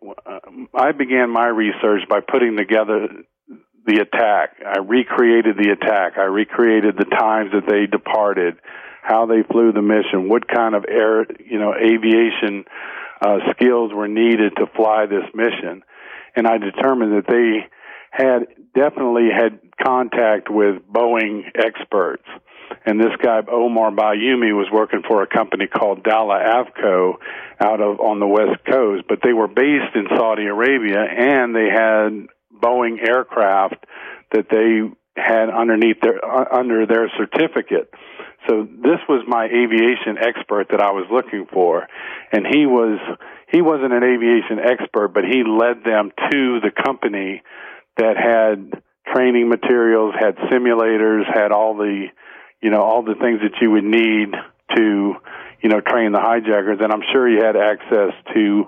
began my research by putting together the attack. I recreated the attack. I recreated the times that they departed, how they flew the mission, what kind of aviation skills were needed to fly this mission. And I determined that they definitely had contact with Boeing experts. And this guy, Omar Bayoumi, was working for a company called Dalla Avco on the West Coast, but they were based in Saudi Arabia, and they had Boeing aircraft that they had under their certificate. So this was my aviation expert that I was looking for, and he wasn't an aviation expert, but he led them to the company that had training materials, had simulators, had all the things that you would need to, train the hijackers. And I'm sure he had access to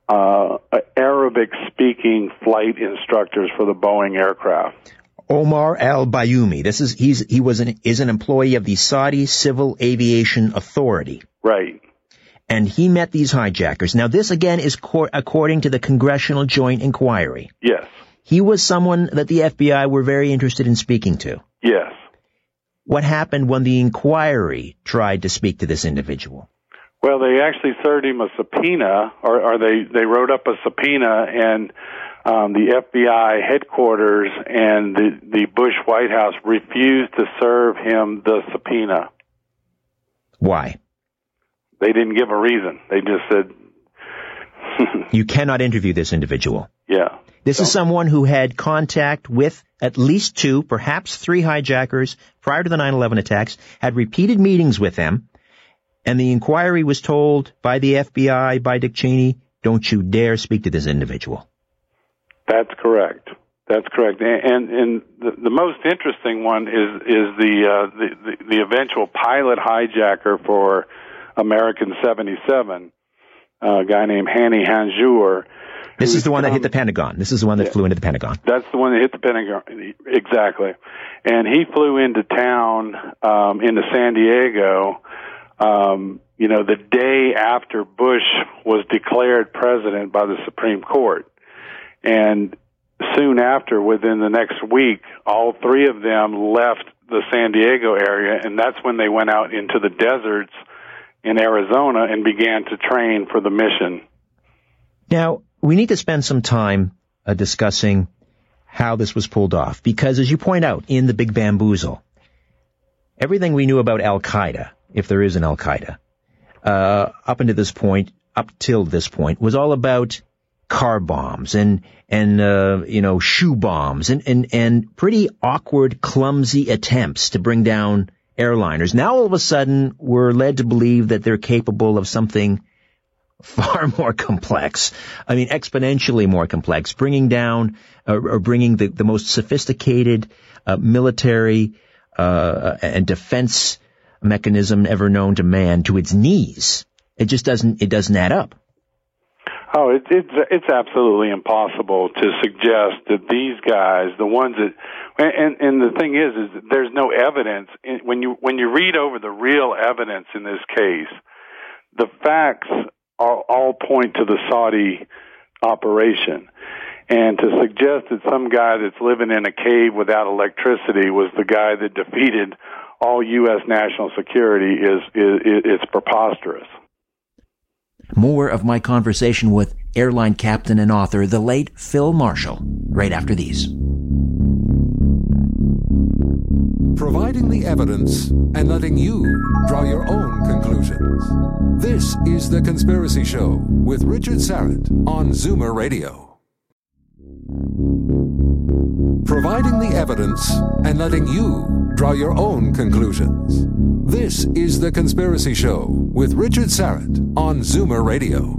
Arabic-speaking flight instructors for the Boeing aircraft. Omar al-Bayoumi. Is an employee of the Saudi Civil Aviation Authority. Right. And he met these hijackers. Now, this again is according to the Congressional Joint Inquiry. Yes. He was someone that the FBI were very interested in speaking to. Yes. What happened when the inquiry tried to speak to this individual? Well, they actually served him a subpoena, or they wrote up a subpoena, and the FBI headquarters and the Bush White House refused to serve him the subpoena. Why? They didn't give a reason. They just said... You cannot interview this individual. Yeah. This is someone who had contact with at least 2, perhaps 3 hijackers prior to the 9/11 attacks, had repeated meetings with them, and the inquiry was told by the FBI, by Dick Cheney, don't you dare speak to this individual. That's correct. That's correct. And the most interesting one is the eventual pilot hijacker for American 77, a guy named Hani Hanjour. This is the one that hit the Pentagon. This is the one that flew into the Pentagon. That's the one that hit the Pentagon, exactly. And he flew into town, into San Diego, the day after Bush was declared president by the Supreme Court. And soon after, within the next week, all 3 of them left the San Diego area, and that's when they went out into the deserts in Arizona and began to train for the mission. Now, we need to spend some time discussing how this was pulled off, because as you point out in the Big Bamboozle, everything we knew about Al-Qaeda, if there is an Al-Qaeda, up till this point, was all about car bombs and shoe bombs and pretty awkward, clumsy attempts to bring down airliners. Now all of a sudden we're led to believe that they're capable of something far more complex. I mean, exponentially more complex, bringing down or bringing the most sophisticated military and defense mechanism ever known to man to its knees. It just doesn't add up. Oh, it's absolutely impossible to suggest that these guys, the ones that, and the thing is there's no evidence when you read over the real evidence in this case, the facts all point to the Saudi operation. And to suggest that some guy that's living in a cave without electricity was the guy that defeated all U.S. national security is preposterous. More of my conversation with airline captain and author, the late Phil Marshall, right after these. Providing the evidence and letting you draw your own conclusions. This is The Conspiracy Show with Richard Syrett on Zoomer Radio. Providing the evidence and letting you draw your own conclusions. This is The Conspiracy Show with Richard Syrett on Zoomer Radio.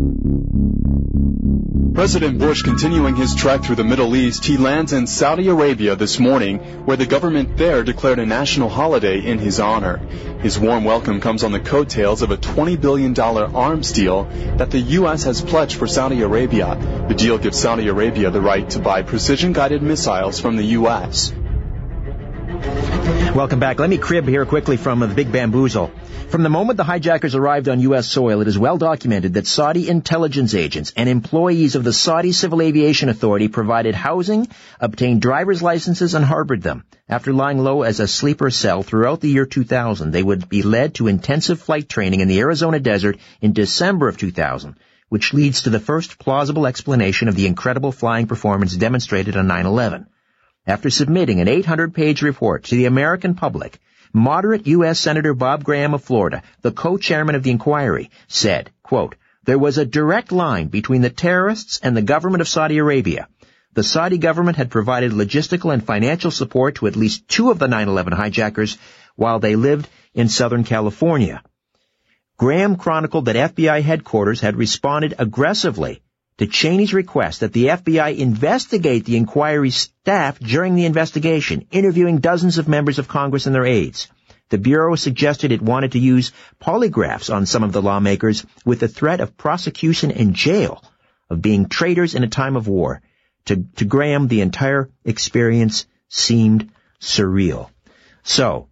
President Bush continuing his trek through the Middle East, he lands in Saudi Arabia this morning, where the government there declared a national holiday in his honor. His warm welcome comes on the coattails of a $20 billion arms deal that the U.S. has pledged for Saudi Arabia. The deal gives Saudi Arabia the right to buy precision-guided missiles from the U.S. Welcome back. Let me crib here quickly from the Big Bamboozle. From the moment the hijackers arrived on U.S. soil, it is well documented that Saudi intelligence agents and employees of the Saudi Civil Aviation Authority provided housing, obtained driver's licenses, and harbored them. After lying low as a sleeper cell throughout the year 2000, they would be led to intensive flight training in the Arizona desert in December of 2000, which leads to the first plausible explanation of the incredible flying performance demonstrated on 9/11. After submitting an 800-page report to the American public, moderate U.S. Senator Bob Graham of Florida, the co-chairman of the inquiry, said, quote, "There was a direct line between the terrorists and the government of Saudi Arabia. The Saudi government had provided logistical and financial support to at least 2 of the 9/11 hijackers while they lived in Southern California." Graham chronicled that FBI headquarters had responded aggressively to Cheney's request that the FBI investigate the inquiry's staff during the investigation, interviewing dozens of members of Congress and their aides. The Bureau suggested it wanted to use polygraphs on some of the lawmakers with the threat of prosecution and jail, of being traitors in a time of war. To Graham, the entire experience seemed surreal. So,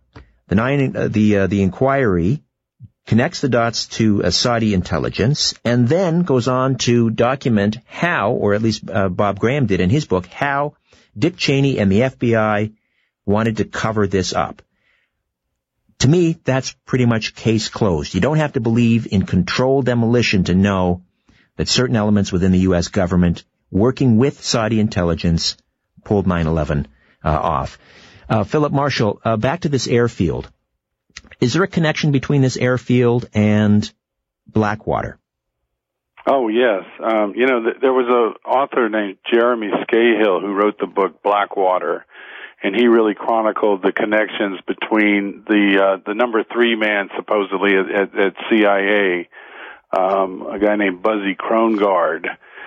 the inquiry connects the dots to Saudi intelligence, and then goes on to document how, or at least Bob Graham did in his book, how Dick Cheney and the FBI wanted to cover this up. To me, that's pretty much case closed. You don't have to believe in controlled demolition to know that certain elements within the U.S. government, working with Saudi intelligence, pulled 9/11 off. Philip Marshall, back to this airfield. Is there a connection between this airfield and Blackwater? Oh, yes. There was an author named Jeremy Scahill who wrote the book Blackwater, and he really chronicled the connections between the number 3 man supposedly at CIA, a guy named Buzzy Krongard.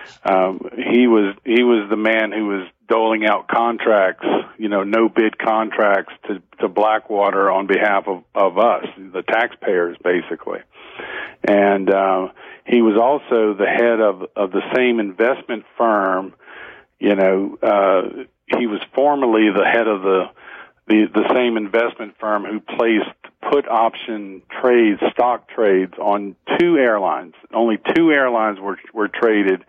He was the man who was doling out contracts, no bid contracts to Blackwater on behalf of us, the taxpayers, basically. And he was also the head of the same investment firm. He was formerly the head of the same investment firm who placed put option trades, stock trades on 2 airlines. Only 2 airlines were traded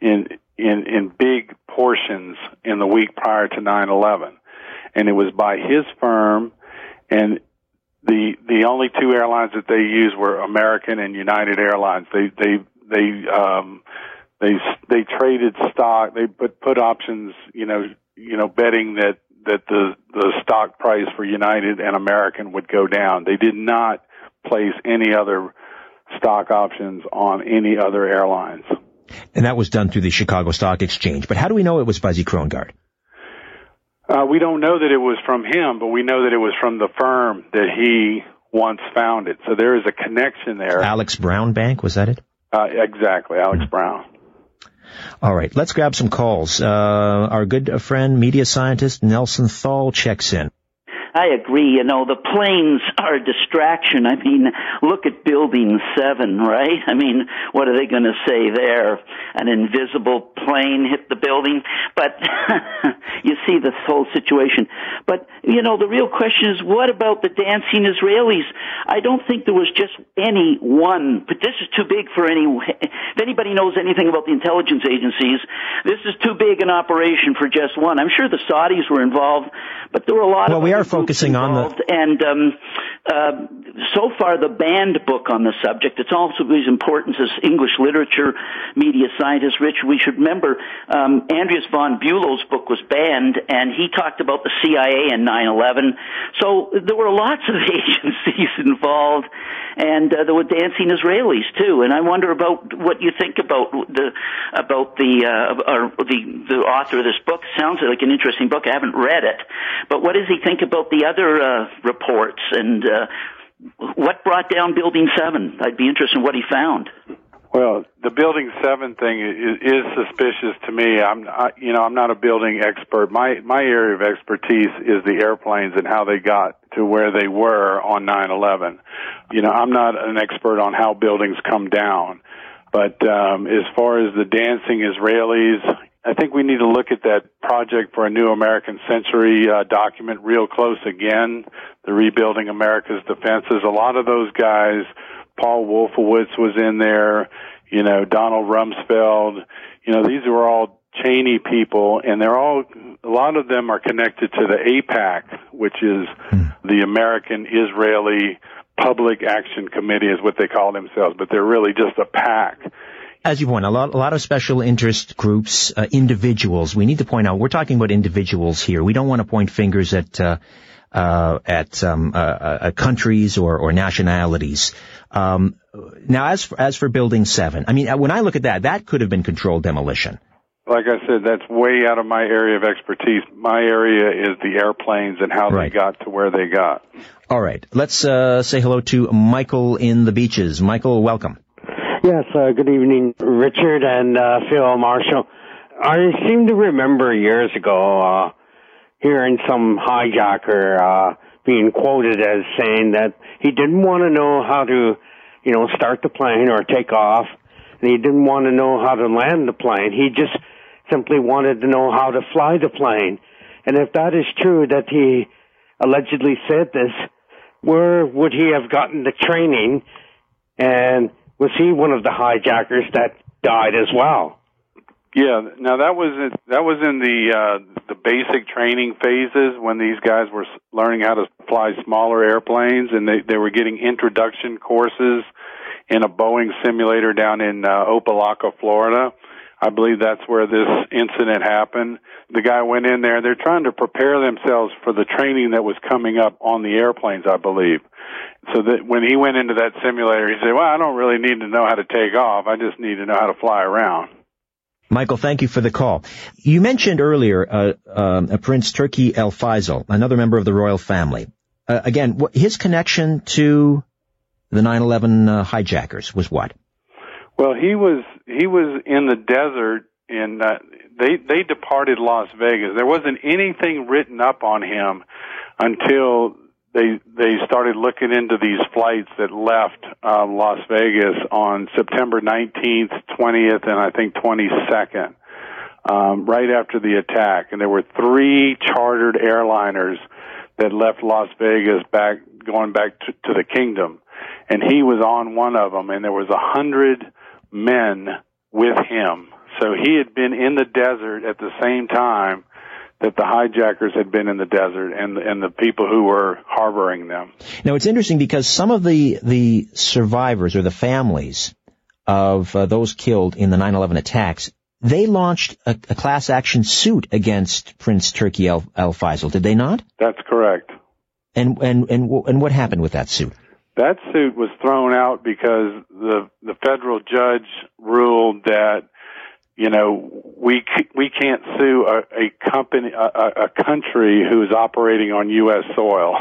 in big portions in the week prior to 9/11, and it was by his firm. And the only 2 airlines that they used were American and United Airlines. They traded stock. They put options. Betting that the stock price for United and American would go down. They did not place any other stock options on any other airlines. And that was done through the Chicago Stock Exchange. But how do we know it was Buzzy Krongard? We don't know that it was from him, but we know that it was from the firm that he once founded. So there is a connection there. Alex Brown Bank, was that it? Exactly, Alex Brown. All right, let's grab some calls. Our good friend, media scientist Nelson Thal checks in. I agree. The planes are a distraction. I mean, look at Building 7, right? I mean, what are they going to say there? An invisible plane hit the building? But you see this whole situation. But, the real question is, what about the dancing Israelis? I don't think there was just any one, but this is too big for any, if anybody knows anything about the intelligence agencies, this is too big an operation for just one. I'm sure the Saudis were involved, but there were a lot of... Well, we are focusing on the... And so far, the banned book on the subject, it's also as important as English literature, media scientist. Rich, we should remember Andreas von Bülow's book was banned, and he talked about the CIA and 9/11. So there were lots of agencies involved, And there were dancing Israelis too. And I wonder about what you think about the author of this book. Sounds like an interesting book. I haven't read it, but what does he think about the other reports and what brought down Building 7? I'd be interested in what he found. Well, the Building 7 thing is suspicious to me. I'm not a building expert. My area of expertise is the airplanes and how they got to where they were on 9/11. I'm not an expert on how buildings come down. But as far as the dancing Israelis, I think we need to look at that Project for a New American Century document real close again, the Rebuilding America's Defenses. A lot of those guys, Paul Wolfowitz was in there, Donald Rumsfeld, these were all Cheney people, and a lot of them are connected to the AIPAC, which is the American Israeli Public Action Committee is what they call themselves, but they're really just a PAC. As you point out, a lot of special interest groups, individuals. We need to point out, we're talking about individuals here. We don't want to point fingers at countries or nationalities. Now, as for Building 7, I mean, when I look at that could have been controlled demolition. Like I said, that's way out of my area of expertise. My area is the airplanes and how they got to where they got. All right. Let's say hello to Michael in the Beaches. Michael, welcome. Yes, good evening, Richard and Phil Marshall. I seem to remember years ago hearing some hijacker being quoted as saying that he didn't want to know how to, start the plane or take off, and he didn't want to know how to land the plane. He just simply wanted to know how to fly the plane. And if that is true, that he allegedly said this, where would he have gotten the training, and was he one of the hijackers that died as well? Yeah, now that was in the basic training phases when these guys were learning how to fly smaller airplanes, and they were getting introduction courses in a Boeing simulator down in Opelika, Florida. I believe that's where this incident happened. The guy went in there. They're trying to prepare themselves for the training that was coming up on the airplanes, I believe. So that when he went into that simulator, he said, well, I don't really need to know how to take off. I just need to know how to fly around. Michael, thank you for the call. You mentioned earlier Prince Turki El Faisal, another member of the royal family. Again, his connection to the 9/11 hijackers was what? Well, he was in the desert, and they departed Las Vegas. There wasn't anything written up on him until they started looking into these flights that left Las Vegas on September 19th, 20th, and I think 22nd, right after the attack. And there were 3 chartered airliners that left Las Vegas going back to the kingdom. And he was on one of them, and there was 100 men with him. So he had been in the desert at the same time that the hijackers had been in the desert and the people who were harboring them. Now, it's interesting because some of the survivors or the families of those killed in the 9/11 attacks, they launched a class action suit against Prince Turki El Faisal, did they not? That's correct. And what happened with that suit? That suit was thrown out because the federal judge ruled that, we can't sue a country who is operating on U.S. soil,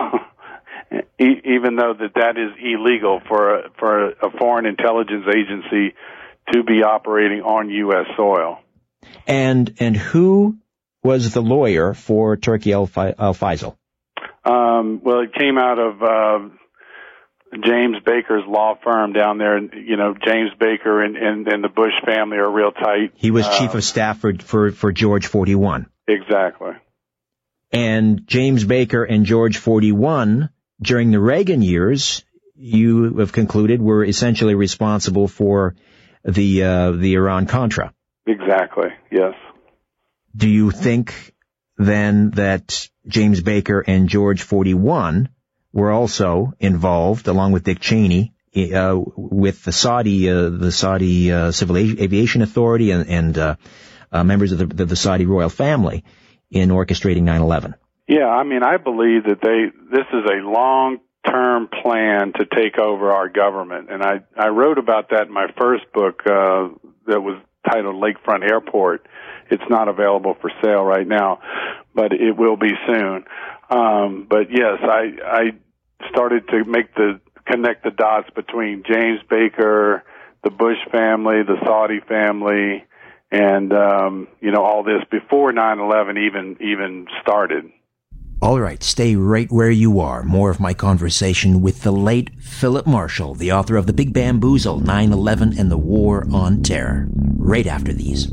even though that is illegal for a foreign intelligence agency to be operating on U.S. soil. And who was the lawyer for Turki El Faisal? Well, it came out of James Baker's law firm down there. James Baker and the Bush family are real tight. He was chief of staff for George 41. Exactly. And James Baker and George 41, during the Reagan years, you have concluded were essentially responsible for the Iran-Contra. Exactly, yes. Do you think then that James Baker and George 41 were also involved, along with Dick Cheney, with the Saudi Civil Aviation Authority and members of the Saudi royal family in orchestrating 9/11? Yeah, I mean, I believe that this is a long term plan to take over our government. And I wrote about that in my first book that was titled Lakefront Airport. It's not available for sale right now, but it will be soon. But yes, I started to connect the dots between James Baker, the Bush family, the Saudi family, and all this before 9/11 even started. All right, stay right where you are. More of my conversation with the late Philip Marshall, the author of The Big Bamboozle, 9/11 and the War on Terror, right after these.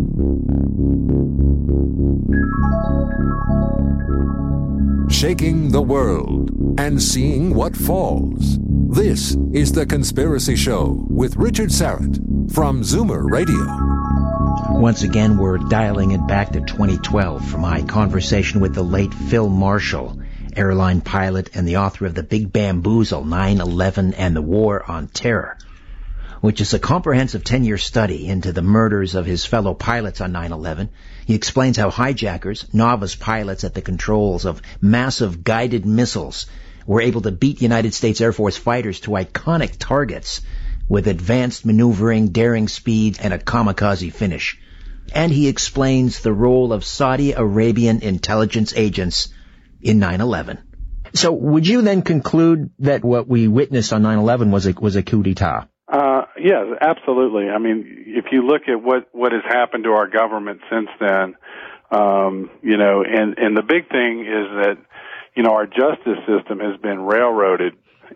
Shaking the world and seeing what falls. This is The Conspiracy Show with Richard Syrett from Zoomer Radio. Once again, we're dialing it back to 2012 for my conversation with the late Phil Marshall, airline pilot and the author of The Big Bamboozle, 9/11 and the War on Terror, which is a comprehensive 10-year study into the murders of his fellow pilots on 9/11. He explains how hijackers, novice pilots at the controls of massive guided missiles, were able to beat United States Air Force fighters to iconic targets with advanced maneuvering, daring speed, and a kamikaze finish. And he explains the role of Saudi Arabian intelligence agents in 9/11. So would you then conclude that what we witnessed on 9/11 was a coup d'etat? Yes, absolutely. I mean, if you look at what has happened to our government since then, and the big thing is that, our justice system has been railroaded.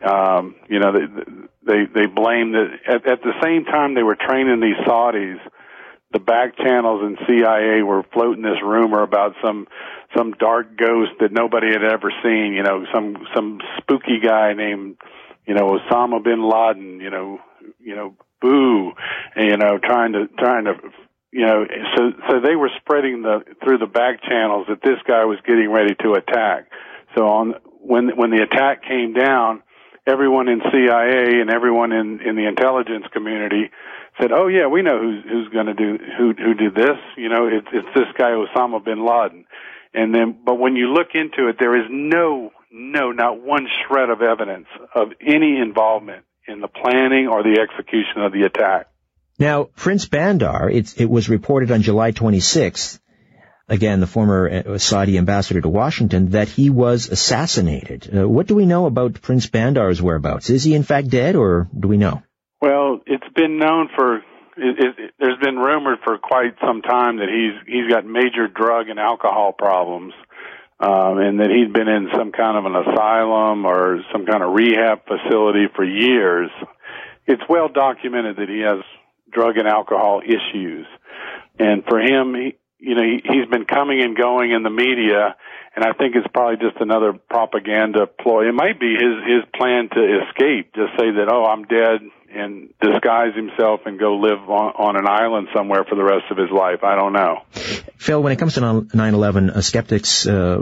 They blame that at the same time they were training these Saudis, the back channels and CIA were floating this rumor about some dark ghost that nobody had ever seen, some spooky guy named, Osama bin Laden, boo, trying to, so they were spreading through the back channels that this guy was getting ready to attack. So when the attack came down, everyone in CIA and everyone in the intelligence community said, "Oh yeah, we know who's going to who did this. It's this guy Osama bin Laden." But when you look into it, there is not one shred of evidence of any involvement in the planning or the execution of the attack. Now, Prince Bandar, it was reported on July 26th, again, the former Saudi ambassador to Washington, that he was assassinated. What do we know about Prince Bandar's whereabouts? Is he in fact dead, or do we know? Well, it's been known there's been rumored for quite some time that he's got major drug and alcohol problems, and that he'd been in some kind of an asylum or some kind of rehab facility for years. It's well documented that he has drug and alcohol issues, and for him, he's been coming and going in the media, and I think it's probably just another propaganda ploy. It might be his plan to escape, just say that, "Oh, I'm dead," and disguise himself and go live on an island somewhere for the rest of his life. I don't know. Phil, when it comes to 9/11, skeptics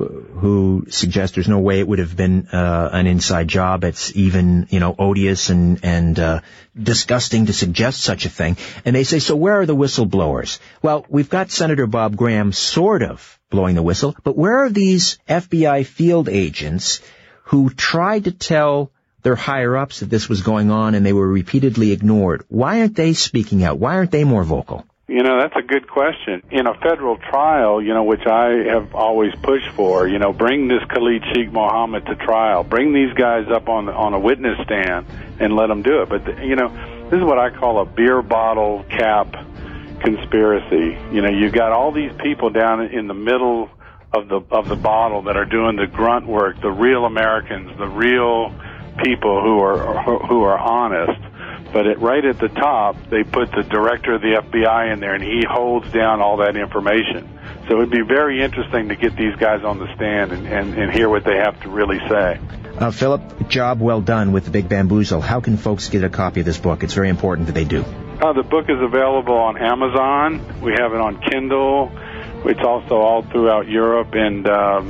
who suggest there's no way it would have been an inside job, it's even, odious and disgusting to suggest such a thing. And they say, so where are the whistleblowers? Well, we've got Senator Bob Graham sort of blowing the whistle, but where are these FBI field agents who tried to tell their higher-ups that this was going on and they were repeatedly ignored? Why aren't they speaking out? Why aren't they more vocal? That's a good question. In a federal trial, which I have always pushed for, bring this Khalid Sheikh Mohammed to trial. Bring these guys up on a witness stand and let them do it. But, this is what I call a beer bottle cap conspiracy. You've got all these people down in the middle of the bottle that are doing the grunt work, the real Americans, the real people who are honest. But right at the top, they put the director of the FBI in there, and he holds down all that information. So it'd be very interesting to get these guys on the stand and hear what they have to really say. Philip, job well done with The Big Bamboozle. How can folks get a copy of this book? It's very important that they do. The book is available on Amazon. We have it on Kindle. It's also all throughout Europe and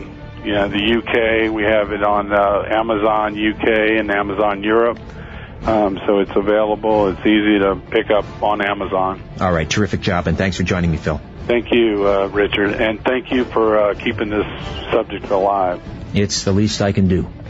the UK. We have it on Amazon UK and Amazon Europe. So it's available. It's easy to pick up on Amazon. All right. Terrific job. And thanks for joining me, Phil. Thank you, Richard. And thank you for keeping this subject alive. It's the least I can do.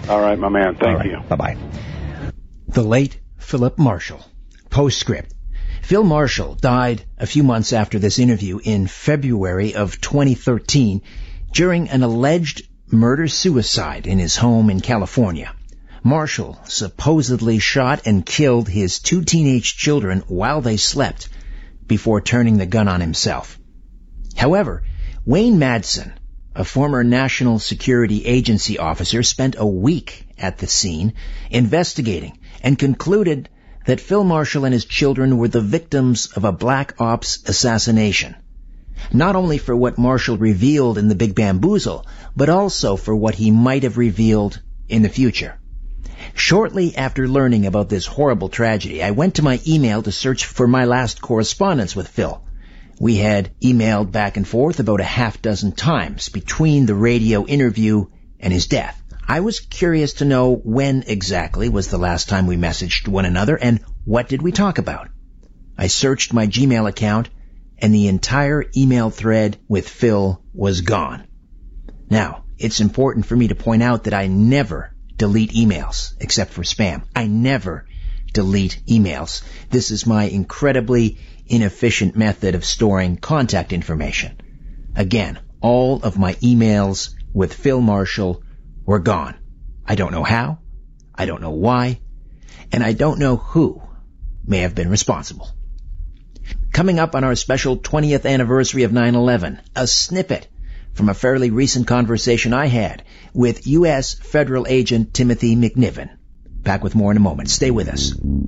All right, my man. Thank you. Bye-bye. The late Philip Marshall. Postscript. Phil Marshall died a few months after this interview in February of 2013 during an alleged murder-suicide in his home in California. Marshall supposedly shot and killed his 2 teenage children while they slept before turning the gun on himself. However, Wayne Madsen, a former National Security Agency officer, spent a week at the scene investigating and concluded that Phil Marshall and his children were the victims of a black ops assassination. Not only for what Marshall revealed in The Big Bamboozle, but also for what he might have revealed in the future. Shortly after learning about this horrible tragedy, I went to my email to search for my last correspondence with Phil. We had emailed back and forth about a half dozen times between the radio interview and his death. I was curious to know when exactly was the last time we messaged one another and what did we talk about. I searched my Gmail account and the entire email thread with Phil was gone. Now, it's important for me to point out that I never delete emails except for spam. I never delete emails. This is my incredibly inefficient method of storing contact information. Again, all of my emails with Phil Marshall were gone. I don't know how, I don't know why, and I don't know who may have been responsible. Coming up on our special 20th anniversary of 9/11, a snippet from a fairly recent conversation I had with U.S. Federal Agent Timothy McNiven. Back with more in a moment. Stay with us.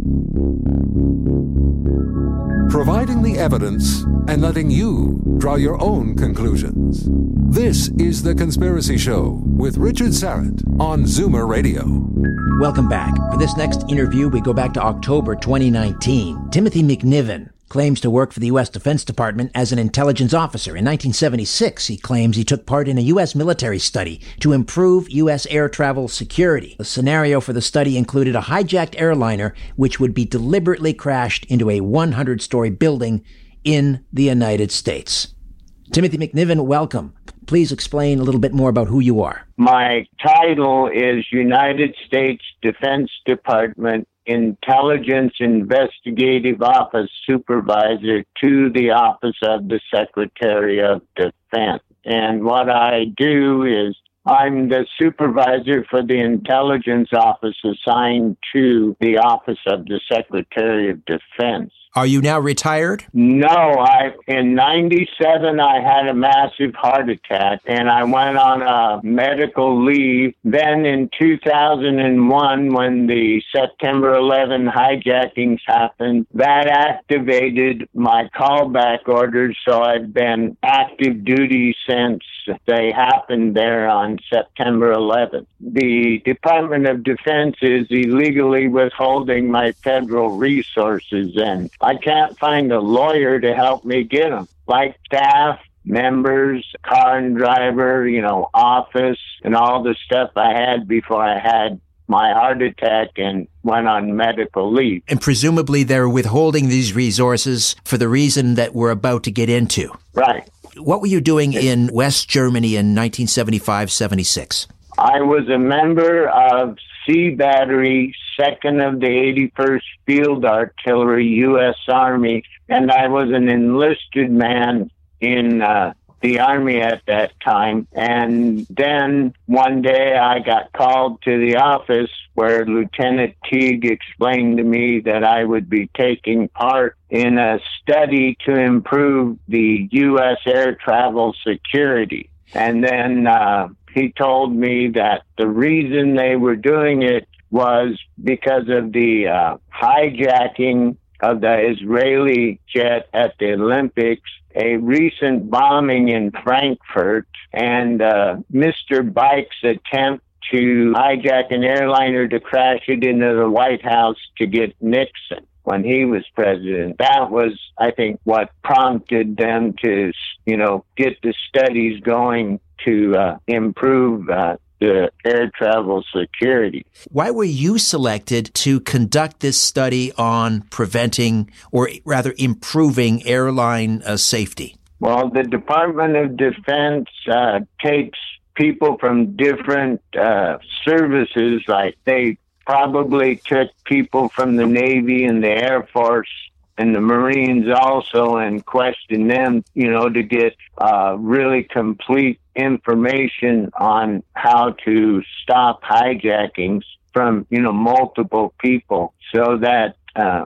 Providing the evidence and letting you draw your own conclusions. This is The Conspiracy Show with Richard Syrett on Zoomer Radio. Welcome back. For this next interview, we go back to October 2019. Timothy McNiven claims to work for the U.S. Defense Department as an intelligence officer. In 1976, he claims he took part in a U.S. military study to improve U.S. air travel security. The scenario for the study included a hijacked airliner which would be deliberately crashed into a 100-story building in the United States. Timothy McNiven, welcome. Please explain a little bit more about who you are. My title is United States Defense Department Intelligence Investigative Office Supervisor to the Office of the Secretary of Defense. And what I do is I'm the supervisor for the intelligence office assigned to the Office of the Secretary of Defense. Are you now retired? No, in 97, I had a massive heart attack and I went on a medical leave. Then in 2001, when the September 11 hijackings happened, that activated my callback orders. So I've been active duty since they happened there on September 11th. The Department of Defense is illegally withholding my federal resources, and I can't find a lawyer to help me get them, like staff, members, car and driver, office, and all the stuff I had before I had my heart attack and went on medical leave. And presumably they're withholding these resources for the reason that we're about to get into. Right. What were you doing in West Germany in 1975-76? I was a member of C Battery, 2nd of the 81st Field Artillery, U.S. Army, and I was an enlisted man in the Army at that time. And then one day I got called to the office where Lieutenant Teague explained to me that I would be taking part in a study to improve the U.S. air travel security. And then he told me that the reason they were doing it was because of the hijacking of the Israeli jet at the Olympics, a recent bombing in Frankfurt, and Mr. Bike's attempt to hijack an airliner to crash it into the White House to get Nixon when he was president. That was, I think, what prompted them to, get the studies going to improve the air travel security. Why were you selected to conduct this study on preventing, or rather improving, airline safety? Well, the Department of Defense takes people from different services, like they probably took people from the Navy and the Air Force and the Marines also and questioned them, to get really complete information on how to stop hijackings from, multiple people. So that,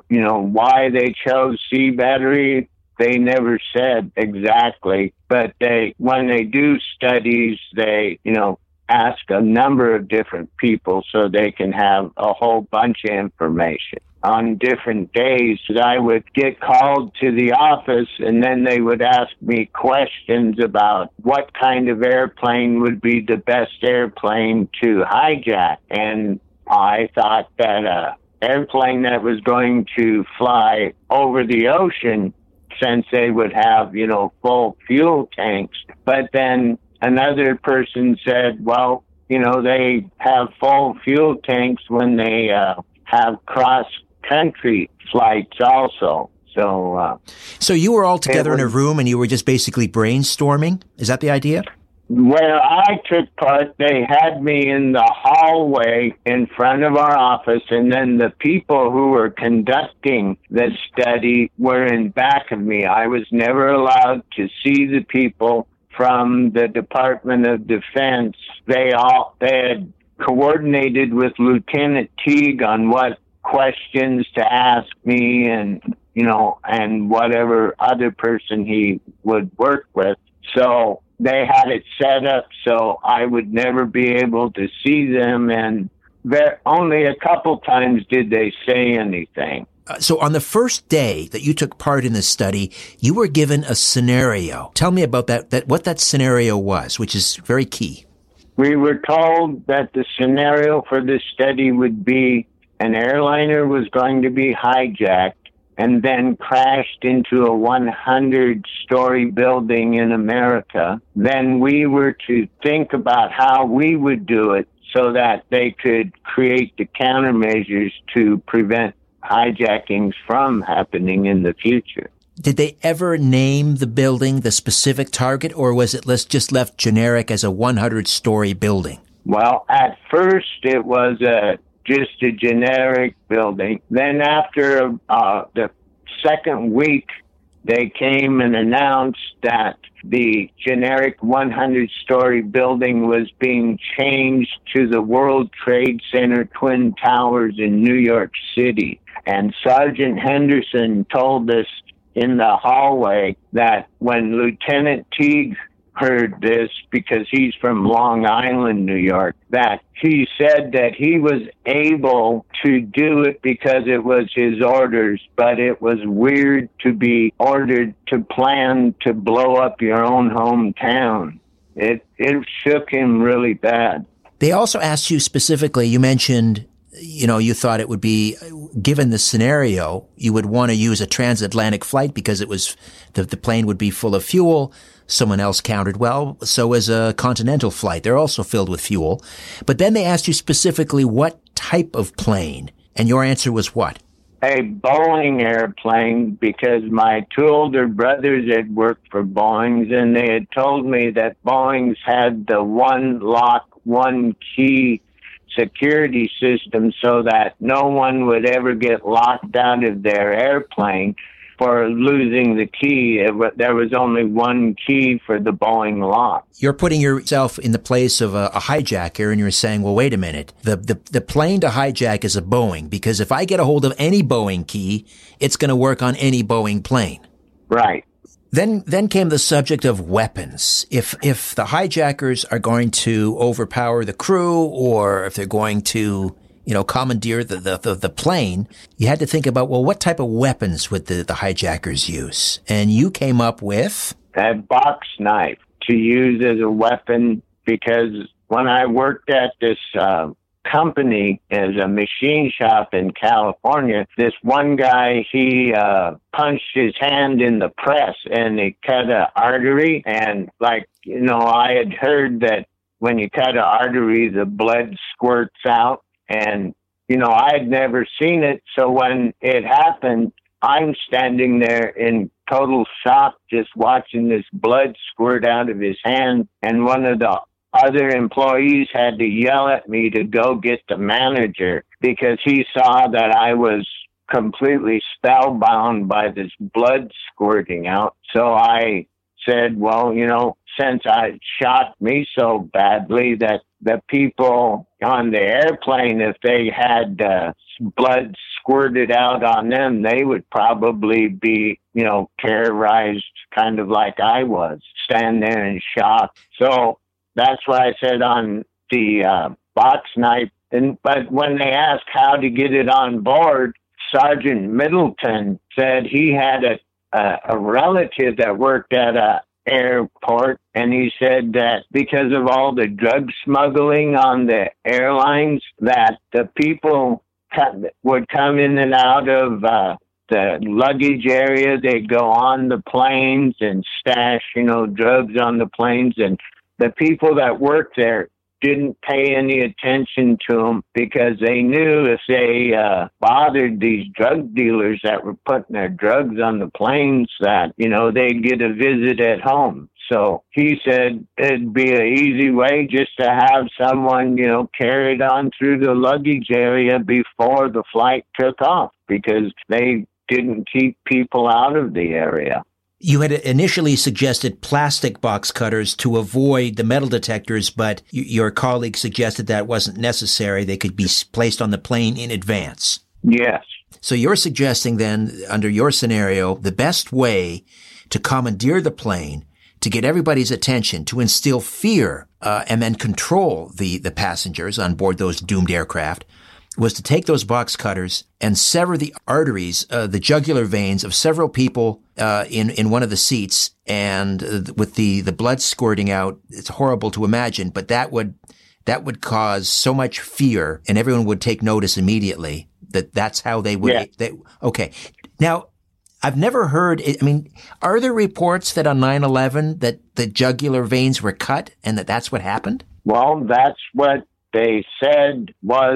why they chose C battery, they never said exactly. But when they do studies, they, ask a number of different people so they can have a whole bunch of information. On different days, I would get called to the office, and then they would ask me questions about what kind of airplane would be the best airplane to hijack. And I thought that an airplane that was going to fly over the ocean, since they would have, full fuel tanks. But then another person said, well, they have full fuel tanks when they have cross-country flights also. So you were all together in a room and you were just basically brainstorming? Is that the idea? Where I took part, they had me in the hallway in front of our office, and then the people who were conducting the study were in back of me. I was never allowed to see the people from the Department of Defense. They had coordinated with Lieutenant Teague on what questions to ask me and whatever other person he would work with. So they had it set up so I would never be able to see them, and only a couple times did they say anything. So on the first day that you took part in this study, you were given a scenario. Tell me about that what that scenario was, which is very key. We were told that the scenario for this study would be an airliner was going to be hijacked and then crashed into a 100-story building in America. Then we were to think about how we would do it so that they could create the countermeasures to prevent hijackings from happening in the future. Did they ever name the building, the specific target, or was it just left generic as a 100-story building? Well, at first it was just a generic building. Then after the second week, they came and announced that the generic 100-story building was being changed to the World Trade Center Twin Towers in New York City. And Sergeant Henderson told us in the hallway that when Lieutenant Teague heard this, because he's from Long Island, New York, that he said that he was able to do it because it was his orders, but it was weird to be ordered to plan to blow up your own hometown. It shook him really bad. They also asked you specifically, you mentioned, you thought it would be, given the scenario, you would want to use a transatlantic flight because it was, the plane would be full of fuel. Someone else countered, well, so is a continental flight. They're also filled with fuel. But then they asked you specifically what type of plane, and your answer was what? A Boeing airplane, because my two older brothers had worked for Boeing's, and they had told me that Boeing's had the one lock, one key security system so that no one would ever get locked out of their airplane for losing the key. There was only one key for the Boeing lock. You're putting yourself in the place of a hijacker, and you're saying, well, wait a minute. The plane to hijack is a Boeing, because if I get a hold of any Boeing key, it's going to work on any Boeing plane. Right. Then came the subject of weapons. If the hijackers are going to overpower the crew, or if they're going to commandeer the plane, you had to think about, well, what type of weapons would the hijackers use? And you came up with a box knife to use as a weapon, because when I worked at this company as a machine shop in California, this one guy, he punched his hand in the press and it cut an artery. And I had heard that when you cut an artery, the blood squirts out. And, I had never seen it. So when it happened, I'm standing there in total shock, just watching this blood squirt out of his hand. And one of the other employees had to yell at me to go get the manager because he saw that I was completely spellbound by this blood squirting out. So I said, well, since I shot me so badly that the people on the airplane, if they had blood squirted out on them, they would probably be, terrorized kind of like I was, stand there in shock. So that's what I said on the box knife. But when they asked how to get it on board, Sergeant Middleton said he had a relative that worked at a airport, and he said that because of all the drug smuggling on the airlines, that the people would come in and out of the luggage area. They'd go on the planes and stash, drugs on the planes, and the people that worked there didn't pay any attention to them because they knew if they bothered these drug dealers that were putting their drugs on the planes that, they'd get a visit at home. So he said it'd be an easy way just to have someone, carried on through the luggage area before the flight took off because they didn't keep people out of the area. You had initially suggested plastic box cutters to avoid the metal detectors, but your colleague suggested that wasn't necessary. They could be placed on the plane in advance. Yes. So you're suggesting then, under your scenario, the best way to commandeer the plane, to get everybody's attention, to instill fear, and then control the passengers on board those doomed aircraft, was to take those box cutters and sever the arteries, the jugular veins of several people in one of the seats, and with the blood squirting out. It's horrible to imagine, but that would cause so much fear, and everyone would take notice immediately that's how they would. Yeah. Okay. Now, I've never heard. Are there reports that on 9/11 that the jugular veins were cut and that's what happened? Well, that's what they said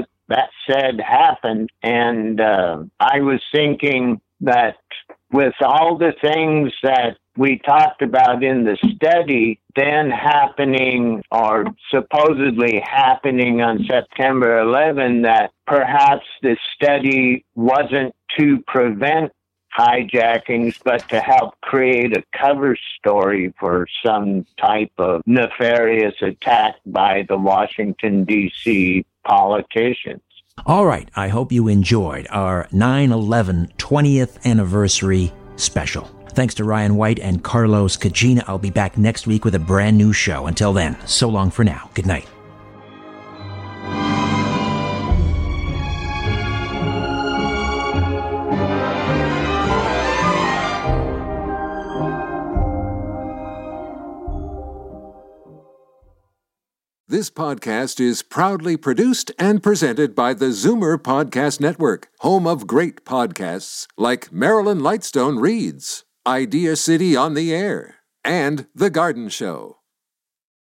happened. And I was thinking that with all the things that we talked about in the study then happening or supposedly happening on September 11, that perhaps the study wasn't to prevent hijackings, but to help create a cover story for some type of nefarious attack by the Washington, D.C. politicians. All right. I hope you enjoyed our 9/11 20th anniversary special. Thanks to Ryan White and Carlos Cagina. I'll be back next week with a brand new show. Until then, so long for now. Good night. This podcast is proudly produced and presented by the Zoomer Podcast Network, home of great podcasts like Marilyn Lightstone Reads, Idea City on the Air, and The Garden Show.